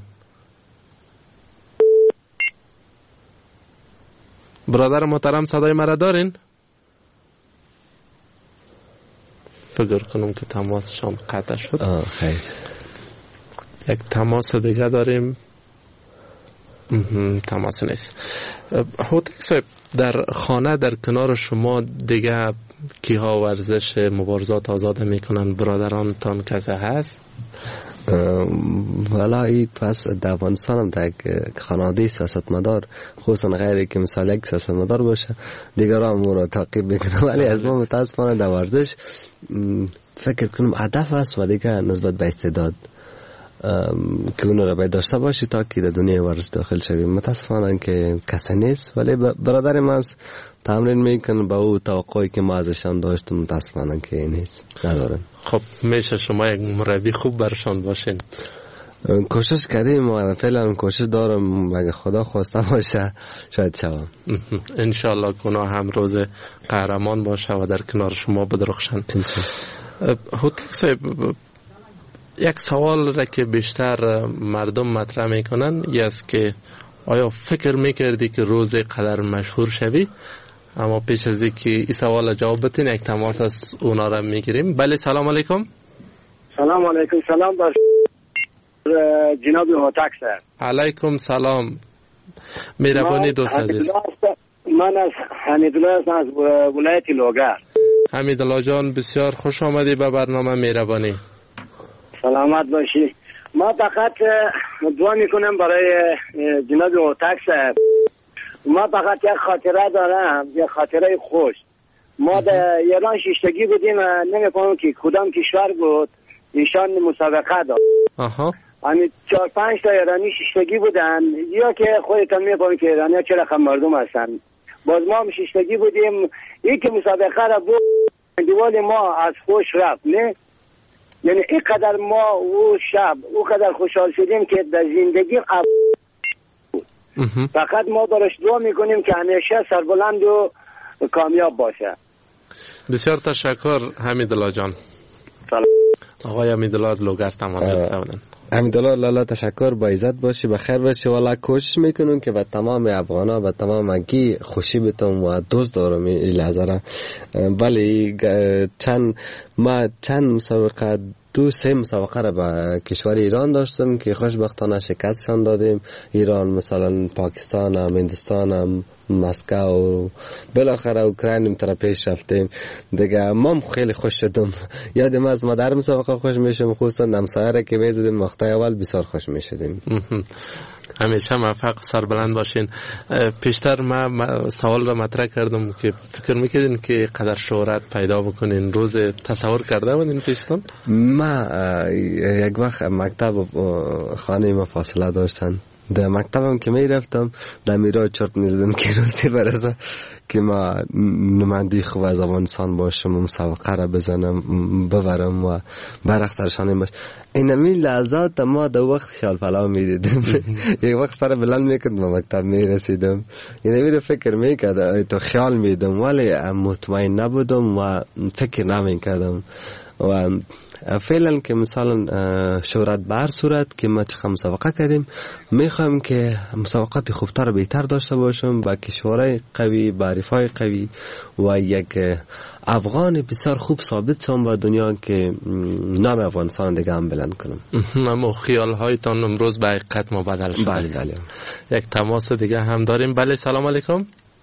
برادر محترم صدای مرا دارین؟ فکر کنم که تماسشان قطع شد. خیر یک تماس دیگه داریم. تماس نیست. هوتک صاحب در خانه در کنار شما دیگه کیها ورزش مبارزات آزاده میکنن؟ برادرانتان کسی هست؟ والا ای تو از در افغانستان هم در خانواده سیاستمدار خصوصا غیری که مثال یک سیاستمدار باشه دیگر هم اون را تعقیب میکنه، ولی از ما متاسفانه در ورزش فکر کنم هدف است و دیگه نسبت به استعداد که اون را باید داشته باشی تا که در دنیای ورزش داخل شویم. متاسفانه که کسی نیست، ولی برادر ما تمرین میکنه با او توقعی که ما ازشان داشتیم متاسفانه که نیست ندارن. خب میشه شما یک مربی خوب برشان باشین. کوشش کردیم و فعلا کوشش دارم، اگه خدا خواسته باشه شاید شوم. انشالله گناه هم روز قهرمان باشه و در کنار شما بدرخشن. هوتک صاحب یک سوال را که بیشتر مردم مطرح میکنن یه است که آیا فکر میکردی که روز قدر مشهور شوی؟ اما پیش از اینکه این سوال جواب بدین یک تماس از اونا را میگیریم. بله سلام علیکم. سلام علیکم. سلام باش جناب هوتک صاحب. علیکم سلام. مهربانی دوست عزیز. من از حمیدالله هستم از ولایت لوگر. حمیدالله جان بسیار خوش آمدی به برنامه مهربانی. سلامت باشی. ما فقط دعا میکنم برای جناب هوتک صاحب. ما فقط یک خاطره دارم، یک خاطره خوش. ما در ایران شیشتگی بودیم، نمی‌فهمم که کدام کشور بود، ایشان مسابقه داد. آها. یعنی چهار پنج تا ایرانی شیشتگی بودن، یا که خودتون می‌فهمید که ایرانی‌ها چه رقم مردم هستن. باز ما هم شیشتگی بودیم، این که مسابقه را بود دیوال ما از خوش رفت، نه؟ یعنی اینقدر ما او شب او قدر خوشحال شدیم که در زندگی اب... فقط ما براش دعا میکنیم که همیشه سربلند و کامیاب باشه. بسیار تشکر حمیدالله جان. سلام. آقای حمیدالله از لوگر تماس گرفته بودن. حمیدالله لالا تشکر، با عزت باشی، بخیر باشی. والا کوشش میکنم که به تمام افغانا به تمام کی خوشی بتم و دوست دارم این لحظه را. ولی چند ما چند مسابقه دو سه مسابقه را به کشور ایران داشتم که خوشبختانه شکستشان دادیم. ایران مثلا پاکستان هم هندوستان هم مسکو بالاخره اوکراین طرف پیش رفتیم دیگه. ما خیلی خوش شدم. یادم از ما در مسابقه خوش میشم، خصوصا نمسایره که میزدیم مقطع اول بسیار خوش میشدیم. همیشه موفق سربلند باشین. پیشتر ما سوال را مطرح کردم که فکر میکردین که قدر شهرت پیدا بکنین، روز تصور کرده بودین پیشتون؟ ما یک وقت مکتب خانه ما فاصله داشتن در مکتبم که می رفتم در میرا چرت می زدم که روزی برسه که ما نماینده خوب از افغانستان باشم و مسابقه را بزنم ببرم و برعکس سرشانه باش. اینمی لحظات ما در وقت خیال فلا می دیدم. یک وقت سر بلند می کردم و مکتب می رسیدم. اینمی رو فکر می کردم تو خیال می دیدم ولی مطمئن نبودم و فکر نمی کردم. و فعلا که مثلا شهرت به هر صورت که ما چقدر مسابقه کردیم میخوایم که مسابقات خوبتر و بهتر داشته باشم با کشورهای قوی، با حریفای قوی و یک افغان بسیار خوب ثابت شم با دنیا که نام افغانستان دیگه هم بلند کنم. اما خیال هایتان امروز به حقیقت مبدل شد. بله بله. یک تماس دیگه هم داریم. بله سلام علیکم.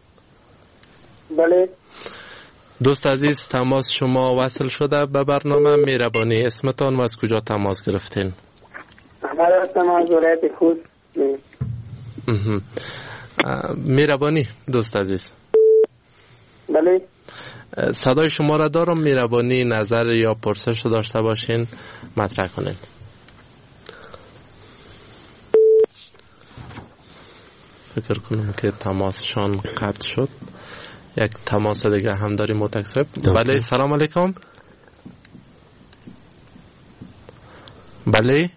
بله دوست عزیز تماس شما وصل شده به برنامه. مهربانی اسمتان و از کجا تماس گرفتین؟ من تماس ولایت خوست. مهربانی دوست عزیز. بله صدای شما را دارم. مهربانی نظر یا پرسش داشته باشین مطرح کنین. فکر کنم که تماسشان قطع شد. یک تماس دیگه هم داریم متکسب. بله سلام علیکم. بله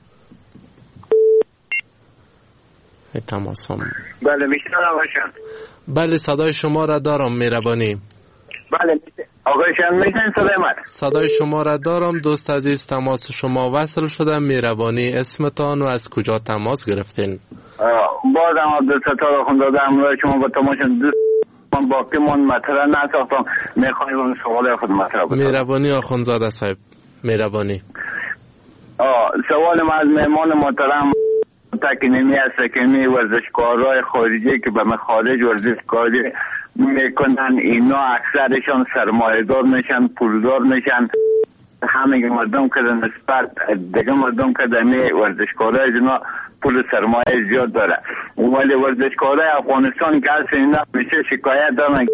تماس هم بله میشنم باشم. بله صدای شما را دارم مهربانی. بله آقای شان میشنن صدای من؟ صدای شما را دارم دوست عزیز. تماس شما وصل شده. مهربانی اسمتان و از کجا تماس گرفتین؟ بازم عبدالستار آخوندزاده همراه شما با تماشا دوست من باقی من مطرح نساختم. میخوایم اون سوال خود مطرح بکنم. مهربانی آخوندزاده صاحب. مهربانی. سوال ما از مهمان محترم تکنیمی است که می ورزشکارای خارجی که به مخارج ورزشکاری میکنن اینا اکثرشان سرمایه‌دار میشن، پولدار میشن. همه مردم که نسبت دیگه مردم که دمی ورزشکارای اینا پول سرمایه زیاد داره ولی ورزشکارای افغانستان که هست اینا میشه شکایت دارن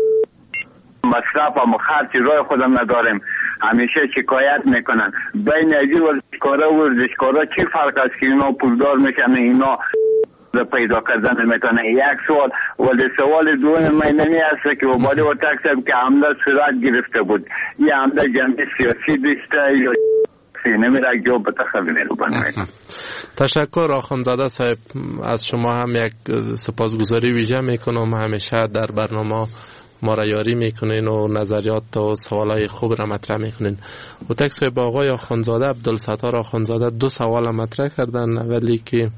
مصرف و خرچ رای خودم نداریم. همیشه شکایت میکنن. بین ازی ورزشکارا و ورزشکارا چی فرق است که اینا پولدار میشن اینا پیدا کردن میکنه؟ یک سوال. ولی سوال دوم مینمی است که وبالی و تکسب که حمله صورت گرفته بود یه حمله جنبی سیاسی داشته یا نمیره جو به تخویل رو بنوید. تشکر آخوندزاده صاحب. از شما هم یک سپاسگزاری ویژه میکنم. همیشه در برنامه ما را یاری میکنین و نظریات و سوالای خوب را مطرح میکنین. و تکس با آقای آخوندزاده عبدالستار آخوندزاده دو سوال مطرح کردن. اولی که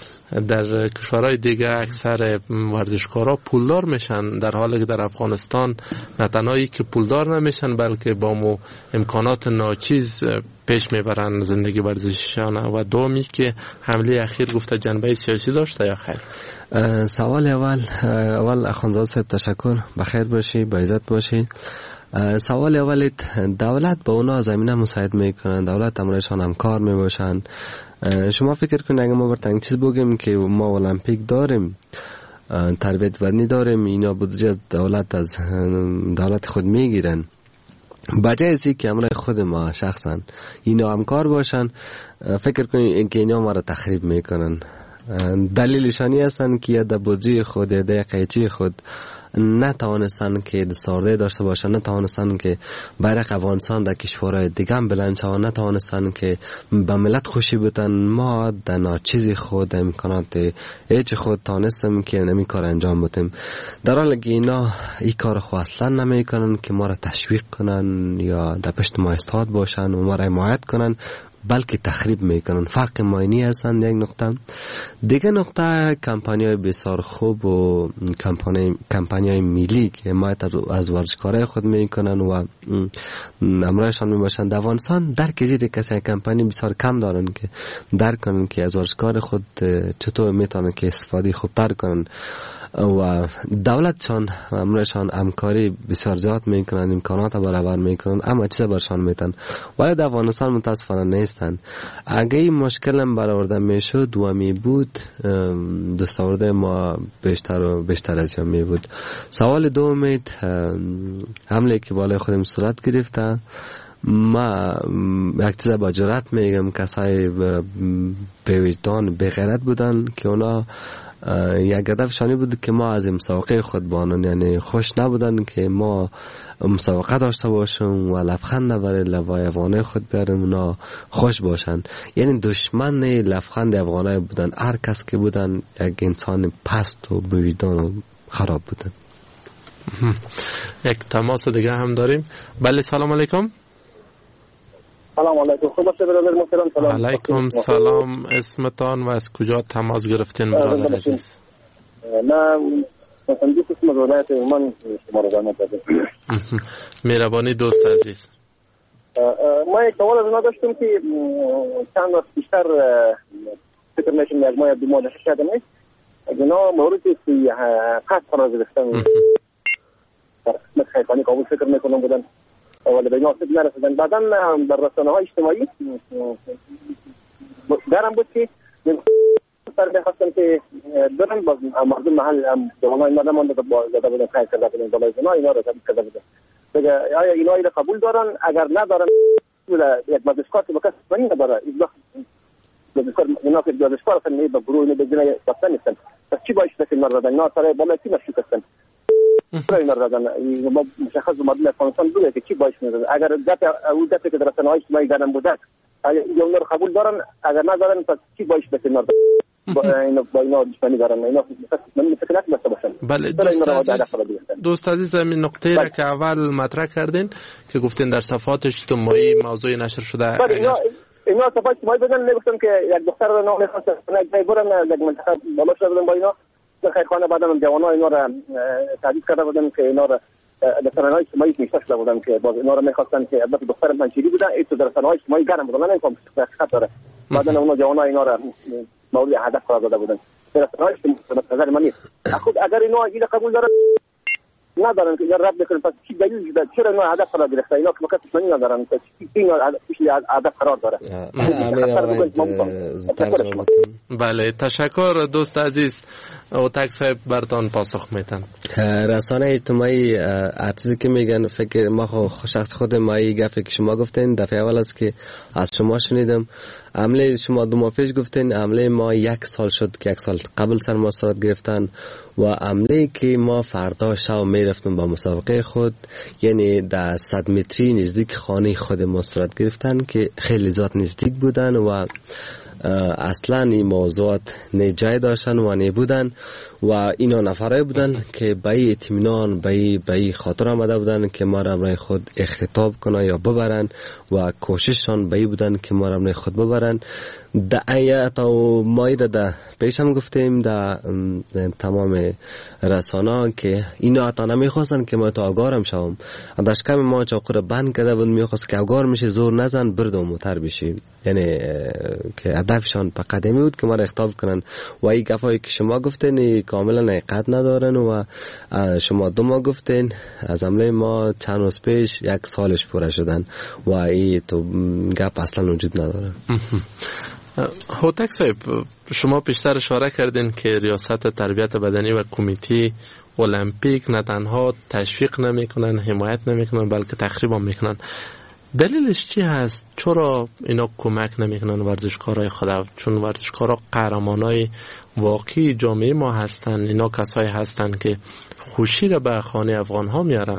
در کشورهای دیگه اکثر ورزشکارا پولدار میشن در حالی که در افغانستان نه تنهایی که پولدار نمیشن بلکه با مو امکانات ناچیز پیش میبرن زندگی ورزشیشان. و دومی که حمله اخیر گفته جنبه سیاسی داشته یا خیر؟ سوال اول اول آخوندزاده صاحب تشکر. بخیر باشی، با عزت باشی. سوال اول دولت با اونا زمینه مساعد میکنن، دولت امرایشان همکار میباشن. شما فکر کنید اگه ما برتنگ چیز بگیم که ما المپیک داریم، تربیت بدنی داریم، اینا بودجه از دولت از دولت خود میگیرن، بجای ازی که امرای خود ما شخصا اینا همکار باشن، فکر کنید اینکه اینا ما را تخریب میکنن. دلیلشانی هستن که در بودجه خود در قیچی خود نتوانستن که دستارده داشته باشن، نتوانستن که بیرق افغانستان در کشورهای دیگه هم بلند شوند، نتوانستن که به ملت خوشی بتن. ما در ناچیزی خود امکانات هیچ خود تانستم که نمی کار انجام بتیم، در حالی که اینا این کار خود اصلا نمی کنن که ما را تشویق کنن یا در پشت ما استاد باشن و ما را حمایت کنن، بلکه تخریب میکنن. فرق ماینی هستن. یک نقطه. دیگه نقطه کمپانی‌های بسیار خوب و کمپانی کمپانی‌های ملی که حمایت از ورزشکارای خود میکنن و امرایشان میباشن در افغانستان درک زیر کسی کمپانی بسیار کم دارن که درک کنن که از ورزشکار خود چطور میتونن که استفاده خوبتر کنن و دولتشان امرایشان همکاری بسیار زیاد میکنن، امکانات برابر میکنن، اما چیز برشان میتن ولی در افغانستان متاسفانه نیستن. اگه این مشکل هم برآورده میشد و می بود دستاورد ما بیشتر و بیشتر از یا می بود. سوال دوم حمله که بالای خودم صورت گرفته ما یک چیز با جرات میگم کسای به وجدان به غیرت بودن که اونا یک هدفشانی بود که ما از مسابقه خود بانن، یعنی خوش نبودن که ما مسابقه داشته باشیم و لبخند برای لبای افغانای خود بیاریم اونا خوش باشن. یعنی دشمن لبخند افغانای بودن، هر کس که بودن یک انسان پست و به وجدان خراب بودن. یک تماس دیگه هم داریم. بله سلام علیکم. سلام علیکم. خوب است برادر محترم؟ سلام علیکم سلام. اسمتان و از کجا تماس گرفتین برادر عزیز؟ من مصندوق اسم ولایت عمان شما رو زحمت دادم. مهربانی دوست عزیز. ما یک سوال از اونا داشتم که چند وقت بیشتر فکر میشم یک ماه دو ماه نشده نیست اینا موردی که قصد قرار گرفتن در قسمت خیفانی کابل فکر میکنم بودن ولی به اینا فکر نرسیدن. بعدا در رسانه های اجتماعی درم بود که سر میخواستم که برن باز مردم محل جوانای مردم آنده زده بودن خیلی کرده بودن بالای زنا اینا رو تبدیل کرده بودن. بگه آیا اینا اینا قبول دارن؟ اگر ندارن یک مجلسکار که با کس منی نداره مجلسکار اینا که مجلسکار هستن به گروه اینو به جنای دفتر نیستن. پس چی باعث شده که اینا ردن؟ اینا سر بالای کی مشکوک هستن؟ چرا اینا ردن؟ مشخص مردم افغانستان بوده که چی باعث نداره؟ اگر دفع او دفع که در رسانه های اجتماعی گردن بوده آیا اینا رو قبول دارن؟ اگر ندارن پس چی باعث شده که اینا با اینا با اینا دشمنی دارن؟ اینا من فکر نکنم باشن. بله دوست عزیز دوست عزیز همین نقطه را که اول مطرح کردین که گفتین در صفحات اجتماعی موضوع نشر شده. بله اینا اینا صفحات اجتماعی بدن نگفتم که یک دختر رو نام می‌خواست یک جای برن یک منطقه بالا شدن با اینا خیرخانه بعدم جوان‌ها اینا رو تعریف کرده بودن که اینا رو در رسانه‌های اجتماعی میشته شده بودن که باز اینا رو می‌خواستن که البته دختر منشوری بودن ایتو در رسانه‌های اجتماعی گرم بودن نمی‌فهم حقیقت داره. بعدن اون جوان‌ها اینا رو مورد هدف قرار داده بودن. در رسانه‌های اجتماعی نظر من نیست. خود اگر اینا اینا قبول دارن ندارن که رد بکنن پس چی دلیل داره؟ چرا اینا هدف قرار گرفته؟ اینا که مکتب منی ندارن پس چی اینا هدف قرار داره؟ بله تشکر دوست عزیز. اوتک صاحب برتان پاسخ میتن. رسانه اجتماعی هر چیزی که میگن فکر ما شخص خود ما این گپی که شما گفتین دفعه اول است که از شما شنیدم. عمله شما دو ماه پیش گفتین عمله ما یک سال شد که یک سال قبل سر ما صورت گرفتن و عمله که ما فردا شب میرفتیم با مسابقه خود یعنی در صد متری نزدیک خانه خود ما صورت گرفتن که خیلی زیاد نزدیک بودن و اصلا این موضوعات نه جای داشتن و نه بودن و اینا نفرای بودن که به ای اطمینان به ای به ای خاطر آمده بودن که ما را برای خود اختطاب کنن یا ببرن و کوشششان به ای بودن که ما را برای خود ببرن. در ایت و مایی را در پیش هم گفتیم در تمام رسانه که اینا حتی نمیخواستن که ما تا آگار هم شوم. دشکم ما چاقو را بند کرده بود میخواست که آگار میشه زور نزن برد و متر بشیم یعنی که هدفشان په قدمی بود که ما را اختطاب کنن و این گفایی که شما گفتین کاملا حقیقت ندارن و شما دو ما گفتین از عمله ما چند روز پیش یک سالش پوره شدن و این تو گپ اصلا وجود نداره. هوتک صاحب شما پیشتر اشاره کردین که ریاست تربیت بدنی و کمیته المپیک نه تنها تشویق نمیکنن حمایت نمیکنن بلکه تخریب هم میکنن. دلیلش چی هست؟ چرا اینا کمک نمیکنن ورزشکارای خود؟ چون ورزشکارا قهرمانای واقعی جامعه ما هستن. اینا کسایی هستن که خوشی را به خانه افغان ها میارن.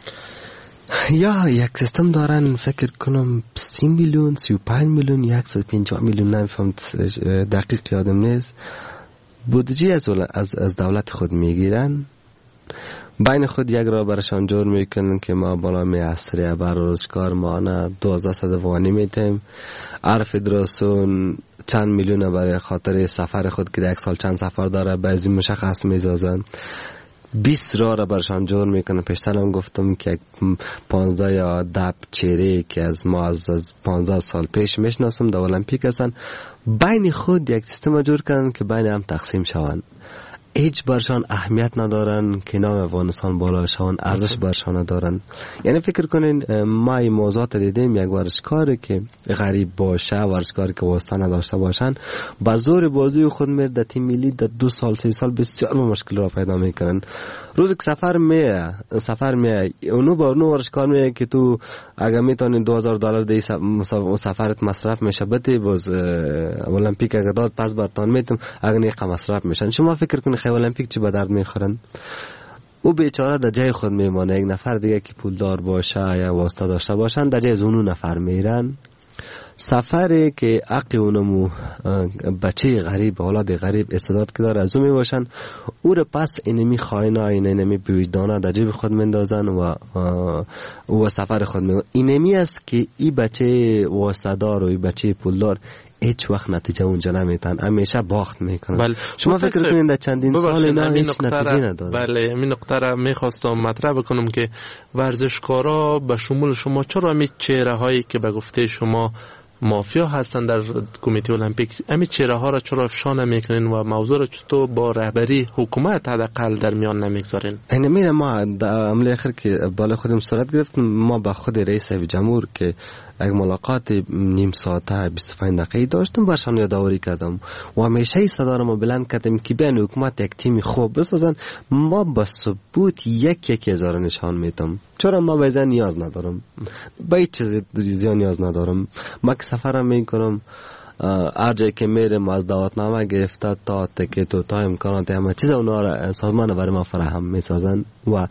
یا یک سیستم دارن فکر کنم سی میلیون سی و پنج میلیون یک و پنجاه میلیون نمیفهم دقیق یادم نیست بودجه از از دولت خود میگیرن بین خود یک را برشان جور میکنن که ما بالا می استری بر روزگار ما نه دوازده صد وانی میتیم عرف درسون چند میلیون برای خاطر سفر خود که یک سال چند سفر داره بعضی مشخص میزازن بیست را را برشان جور میکنه. پیشتر هم گفتم که پانزده یا ده چهره که از ما از پانزده سال پیش میشناسم در المپیک هستن بین خود یک سیستم جور کردن که بین هم تقسیم شوند. هیچ برشان اهمیت ندارن که نام افغانستان بالا شون، ارزش برشان ندارن. یعنی فکر کنین ما این موضوعات دیدیم، یک ورزشکاری که غریب باشه، ورزشکاری که واسطه نداشته باشن، با زور بازی خود میره در تیم ملی در دو سال سه سال بسیار مشکل را پیدا میکنن. روزی که سفر میه سفر میه اونو با اونو ورزشکار میه که تو اگر میتونی دو هزار دلار دی سفرت مصرف میشه بده باز المپیک اگر داد پس برتان میتون اگر نیقه مصرف میشن. شما فکر کنید خیلی المپیک چی به درد میخورن؟ او بیچاره در جای خود میمانه. یک نفر دیگه که پولدار باشه یا واسطه داشته باشن در جای اونو نفر میرن. سفری که عقل اونمو بچه غریب اولاد غریب استعداد که داره از اون میباشن او رو پس اینمی خائنا اینمی بیویدانه در جیب خود مندازن و و سفر خود میگن. اینمی است که این بچه واسطه‌دار و این بچه پولدار هیچ وقت نتیجه اونجا نمیتن، همیشه باخت میکنن. بله. شما فکر کنید در چندین سال اینا هیچ نتیجه نداره. بله، این نقطه را میخواستم مطرح بکنم که ورزشکارا به شمول شما چرا می چهره هایی که به گفته شما مافیا هستن در کمیته المپیک امی چهره ها را چرا افشا نمیکنین و موضوع را چطور با رهبری حکومت حداقل در میان نمیگذارین؟ این میره ما در عمل اخر که بالا خودم صورت گرفتم، ما با خود رئیس جمهور که یک ملاقات نیم ساعته بیست و پنج دقیقه داشتم برشان یادآوری کردم و همیشه ای صدا را ما بلند کردم که بین حکومت یک تیم خوب بسازن. ما با ثبوت یک یک هزار نشان میدم، چرا ما به این نیاز ندارم، به هیچ چیز دیگه نیاز ندارم. ما که سفرم میکنم هر جایی که میرم از دعوتنامه گرفته تا تیکت و تا امکانات همه چیز اونا را سازمان برای ما فراهم میسازن و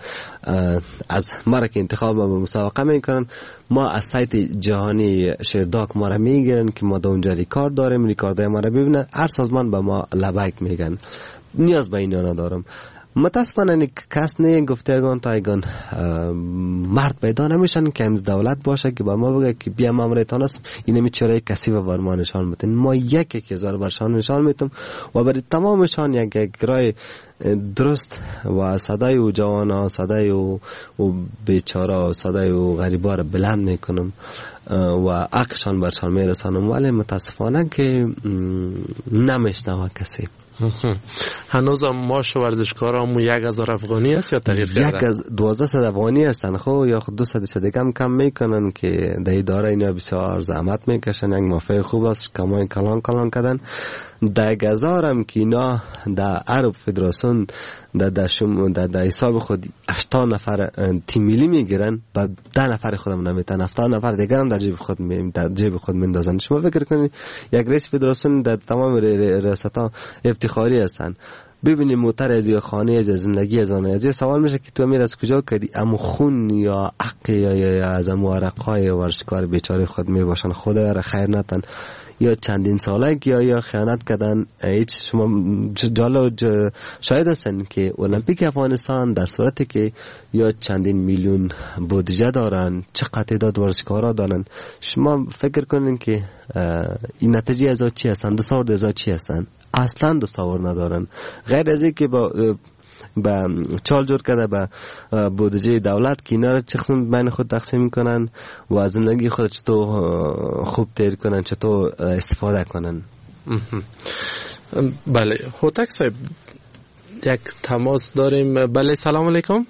از ما را که انتخاب به مسابقه میکنن ما از سایت جهانی شیرداک ما را میگیرن که ما در اونجا ریکارد داریم، ریکاردهای ما را ببینن، هر سازمان به ما لبیک میگن، نیاز به اینا ندارم. متاسفانه کس نه گفتگان تا ایگان مرد پیدا نمیشن که همز دولت باشه که با ما بگه که بیا ماموریتان است اینمی چرای کسی و برما نشان میتین. ما یک یک هزار برشان نشان میتیم و برای تمامشان یک یک رای درست و صدای و جوانا صدای و, و بیچاره و صدای و غریبا را بلند میکنم و عقشان برشان میرسانم، ولی متاسفانه که نمیشنوه کسی. هنوز هم ماش ورزشکارامو یک هزار افغانی است یا تغییر کرده؟ یک از دوازده صد افغانی هستن خب یا خود دو صد دیگه هم کم میکنن که در اداره اینا بسیار زحمت میکشن، یک مافه خوب است کمای کلان کلان کردن. در یک هزار هم که اینا در عرب فدراسیون در در شم در در حساب خود هشتاد نفر تیم ملی میگیرن با ده نفر خودم نمیتن، هفتاد نفر دیگر هم در جیب خود می در جیب خود میندازن. شما فکر کنید یک رئیس فدراسیون در تمام ریاست‌ها افتخاری هستن، ببینی موتر از یا خانه از زندگی از آن از سوال میشه که تو امیر از کجا کردی؟ امو خون یا عق یا, یا, یا از امو عرقای ورزشکار بیچاره خود میباشن، خدا را خیر نتن یا چندین ساله یا یا خیانت کردن. هیچ شما جالب شاید هستن که المپیک افغانستان در صورتی که یا چندین میلیون بودجه دارن، چقدر تعداد ورزشکارا دارن، شما فکر کنین که این نتیجه از چی هستن؟ دستاورد از چی هستن؟ اصلا دستاورد ندارن، غیر از اینکه با با چال جور کرده به بودجه دولت که اینا رو چقسم بین خود تقسیم میکنن و از زندگی خود چطور خوب تیر کنن، چطور استفاده کنن. بله هوتک صاحب یک تماس داریم. بله سلام علیکم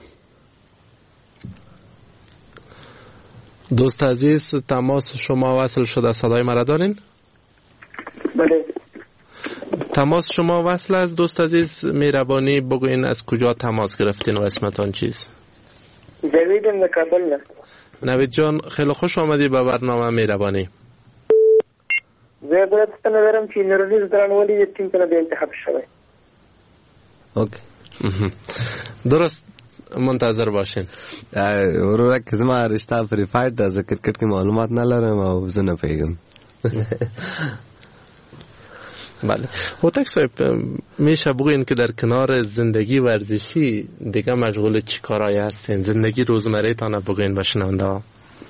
دوست عزیز، تماس شما وصل شده، صدای مرا دارین؟ بله تماس شما وصل است دوست عزیز، مهربانی بگوین از کجا تماس گرفتین و اسمتان چیست؟ جاویدم در کابل نه. نوید جان خیلی خوش آمدی به برنامه مهربانی. زه باید ندارم که نرویز درانوالی تیم کنه به انتخاب شده. اوکی درست، منتظر باشین. ورورا که زما رشته فری فایت از کرکٹ کی معلومات ندارم و وزن نپیگم. بله هوتک صاحب میشه بگوین که در کنار زندگی ورزشی دیگه مشغول چی کارایی هستین؟ زندگی روزمره تانه بگوین به شنونده ها.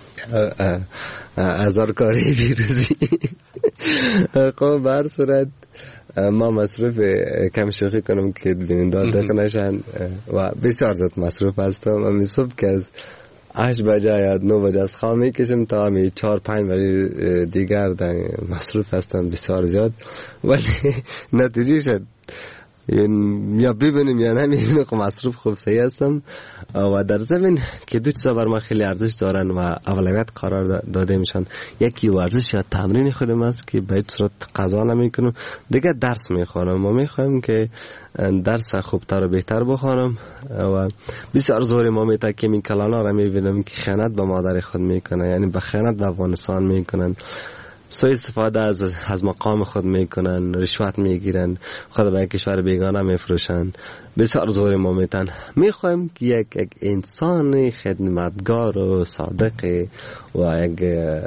هزار کاری بیروزی. خب به هر صورت ما مصروف کم شوخی کنم که بیننده دقیق نشن و بسیار زیاد مصروف هستم. من صبح که از هشت بجه یا نو بجه از خواب میکشم تا همی چهار پنج بجه دیگر در مصروف هستم بسیار زیاد، ولی نتیجه شد یا ببینیم یا نمیبینیم که مصروف خوب صحیح هستم. و در ضمن که دو چیزا بر ما خیلی ارزش دارن و اولویت قرار داده میشن، یکی ورزش یا تمرین خودم است که به صورت قضا نمیکنم، دیگه درس میخوانم. ما میخوایم که درس خوبتر و بهتر بخوانم و بسیار زور ما میتکیم این کلانا را میبینم که خیانت به مادر خود میکنه، یعنی به خیانت به افغانستان میکنن، سوء استفاده از از مقام خود میکنن، رشوت میگیرن، خود به کشور بیگانه میفروشن، بسیار زور ما میتن. میخوایم که یک, یک انسان خدمتگار و صادق و یک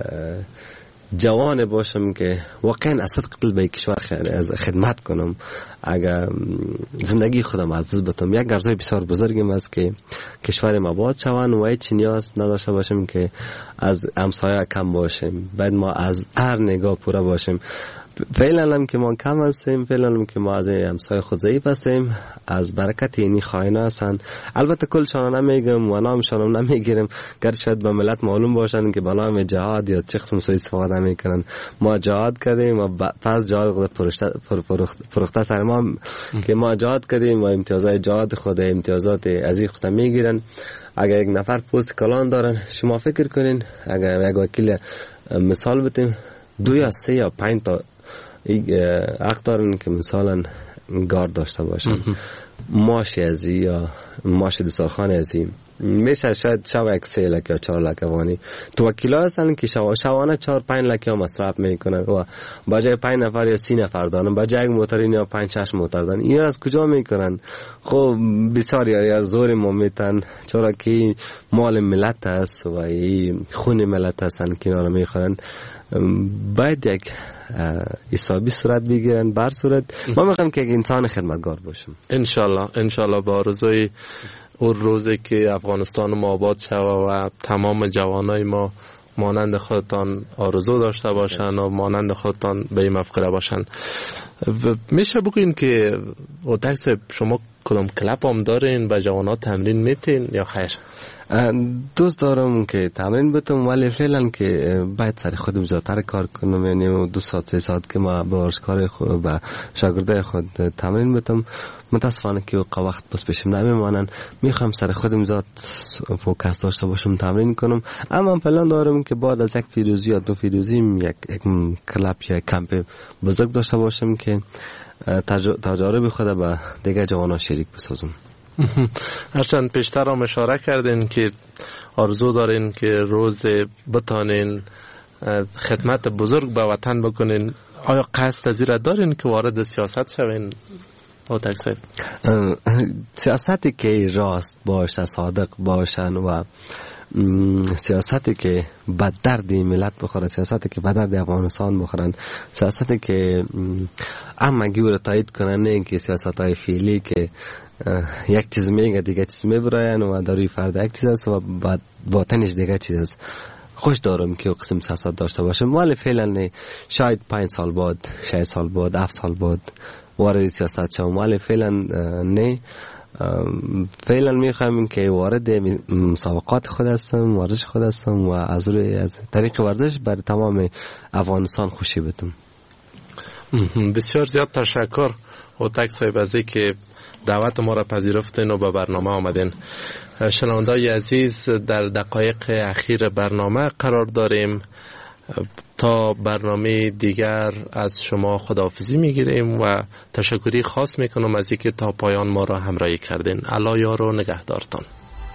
جوان باشم که واقعا از صدق قلب به کشور خدمت کنم. اگر زندگی خودم عزیز بتم، یک ارزوی بسیار بزرگم است که کشور ما آباد شوند و هیچ نیاز نداشته باشیم که از همسایه کم باشیم، بعد ما از هر نگاه پوره باشیم. فعلا هم که ما کم هستیم، فعلا هم که ما از همسایه خود ضعیف هستیم، از برکت اینی خائنه هستند. البته کلشان نمیگم و نامشان نمیگیرم، گر شاید به ملت معلوم باشن که به نام جهاد یا چه قسم سوء استفاده میکنن. ما جهاد کردیم و پس جهاد خود فروخته سر ما که ما جهاد کردیم و امتیازات جهاد خود امتیازات از این خود میگیرن. اگر یک نفر پست کلان دارن، شما فکر کنین اگر یک وکیل مثال بتیم دو یا سه یا پنج تا حق دارن که مثلا گارد داشته باشن، ماشی ازی یا ماشی دستارخانه ازی میشه شاید شو یک سه لک یا چهار لک وانی. تو وکیلا هستن که شو شوانه چهار پنج لک یا مصرف میکنن و با جای پنج نفر یا سی نفر دارن، با جای موترین یا پنج شش موتر دارن. این از کجا میکنن؟ خب بسیار یا زور ما میتن، چرا که مال ملت است و این خون ملت هستن که اینا رو میخورن. باید یک حسابی صورت بگیرن. بر صورت ما میخوایم که یک انسان خدمتگار باشیم. انشالله انشالله با آرزوی اون روزی که افغانستان ما آباد شود و تمام جوانای ما مانند خودتان آرزو داشته باشن و مانند خودتان به این مفکوره باشن. میشه بگوین که اوتک صاحب شما کدام کلاب هم دارین به جوانات تمرین میتین یا خیر؟ دوست دارم که تمرین بتم، ولی فعلا که باید سر خودم زیادتر کار کنم، یعنی دو ساعت سه ساعت که ما به ورزشکار خود به شاگردای خود تمرین بتم. متاسفانه که اوقات وقت بس پیشم نمیمانن. میخوام سر خودم زیاد فوکس داشته باشم، تمرین کنم. اما فعلا دارم که بعد از یک پیروزی یا دو پیروزی یک یک کلاب یا کمپ بزرگ داشته باشم که تجارب خود به دیگه جوانا شریک بسازم. هرچند پیشتر هم اشاره کردین که آرزو دارین که روز بتانین خدمت بزرگ به وطن بکنین. آیا قصد از این را دارین که وارد سیاست شوین؟ اوتک صاحب سیاستی که راست باشه، صادق باشن و سیاستی که به درد ملت بخوره، سیاستی که به درد افغانستان بخورن، سیاستی که همگی رو تایید کنن، نه اینکه سیاست های فعلی که یک چیز میگه دیگه چیز میبراین و در روی فرد یک چیز است و باطنش دیگه چیز است. خوش دارم که قسم سیاست داشته باشم، ولی فعلا نه. شاید پنج سال بعد، شش سال بعد، هفت سال بعد وارد سیاست شوم، ولی فعلا نه. فعلا میخوایم که وارد مسابقات خود هستم، ورزش خود هستم و از روی از طریق ورزش بر تمام افغانستان خوشی بدم. بسیار زیاد تشکر اوتک صاحب از اینکه دعوت ما را پذیرفتین و به برنامه آمدین. شنونده‌های عزیز، در دقایق اخیر برنامه قرار داریم. تا برنامه دیگر از شما خداحافظی میگیریم و تشکری خاص میکنم از اینکه تا پایان ما را همراهی کردین. الله یار و نگهدارتان.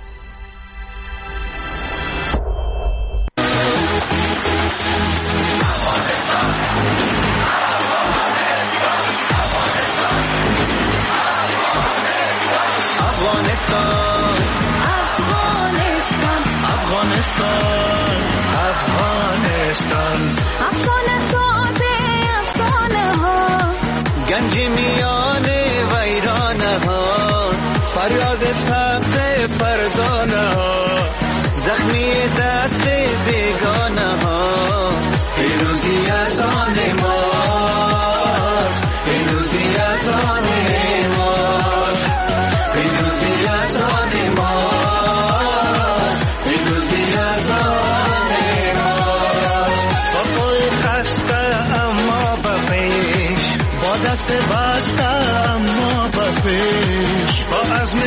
افسانه سازه افسانه ها، گنج میان ویرانه ها، فریاد سبز فرزانه ها، زخمی دست بیگانه ها. پیروزی از آن ماست، پیروزی از آن ماست، پیروزی از آن ماست، پیروزی از آن دست بسته اما با عزم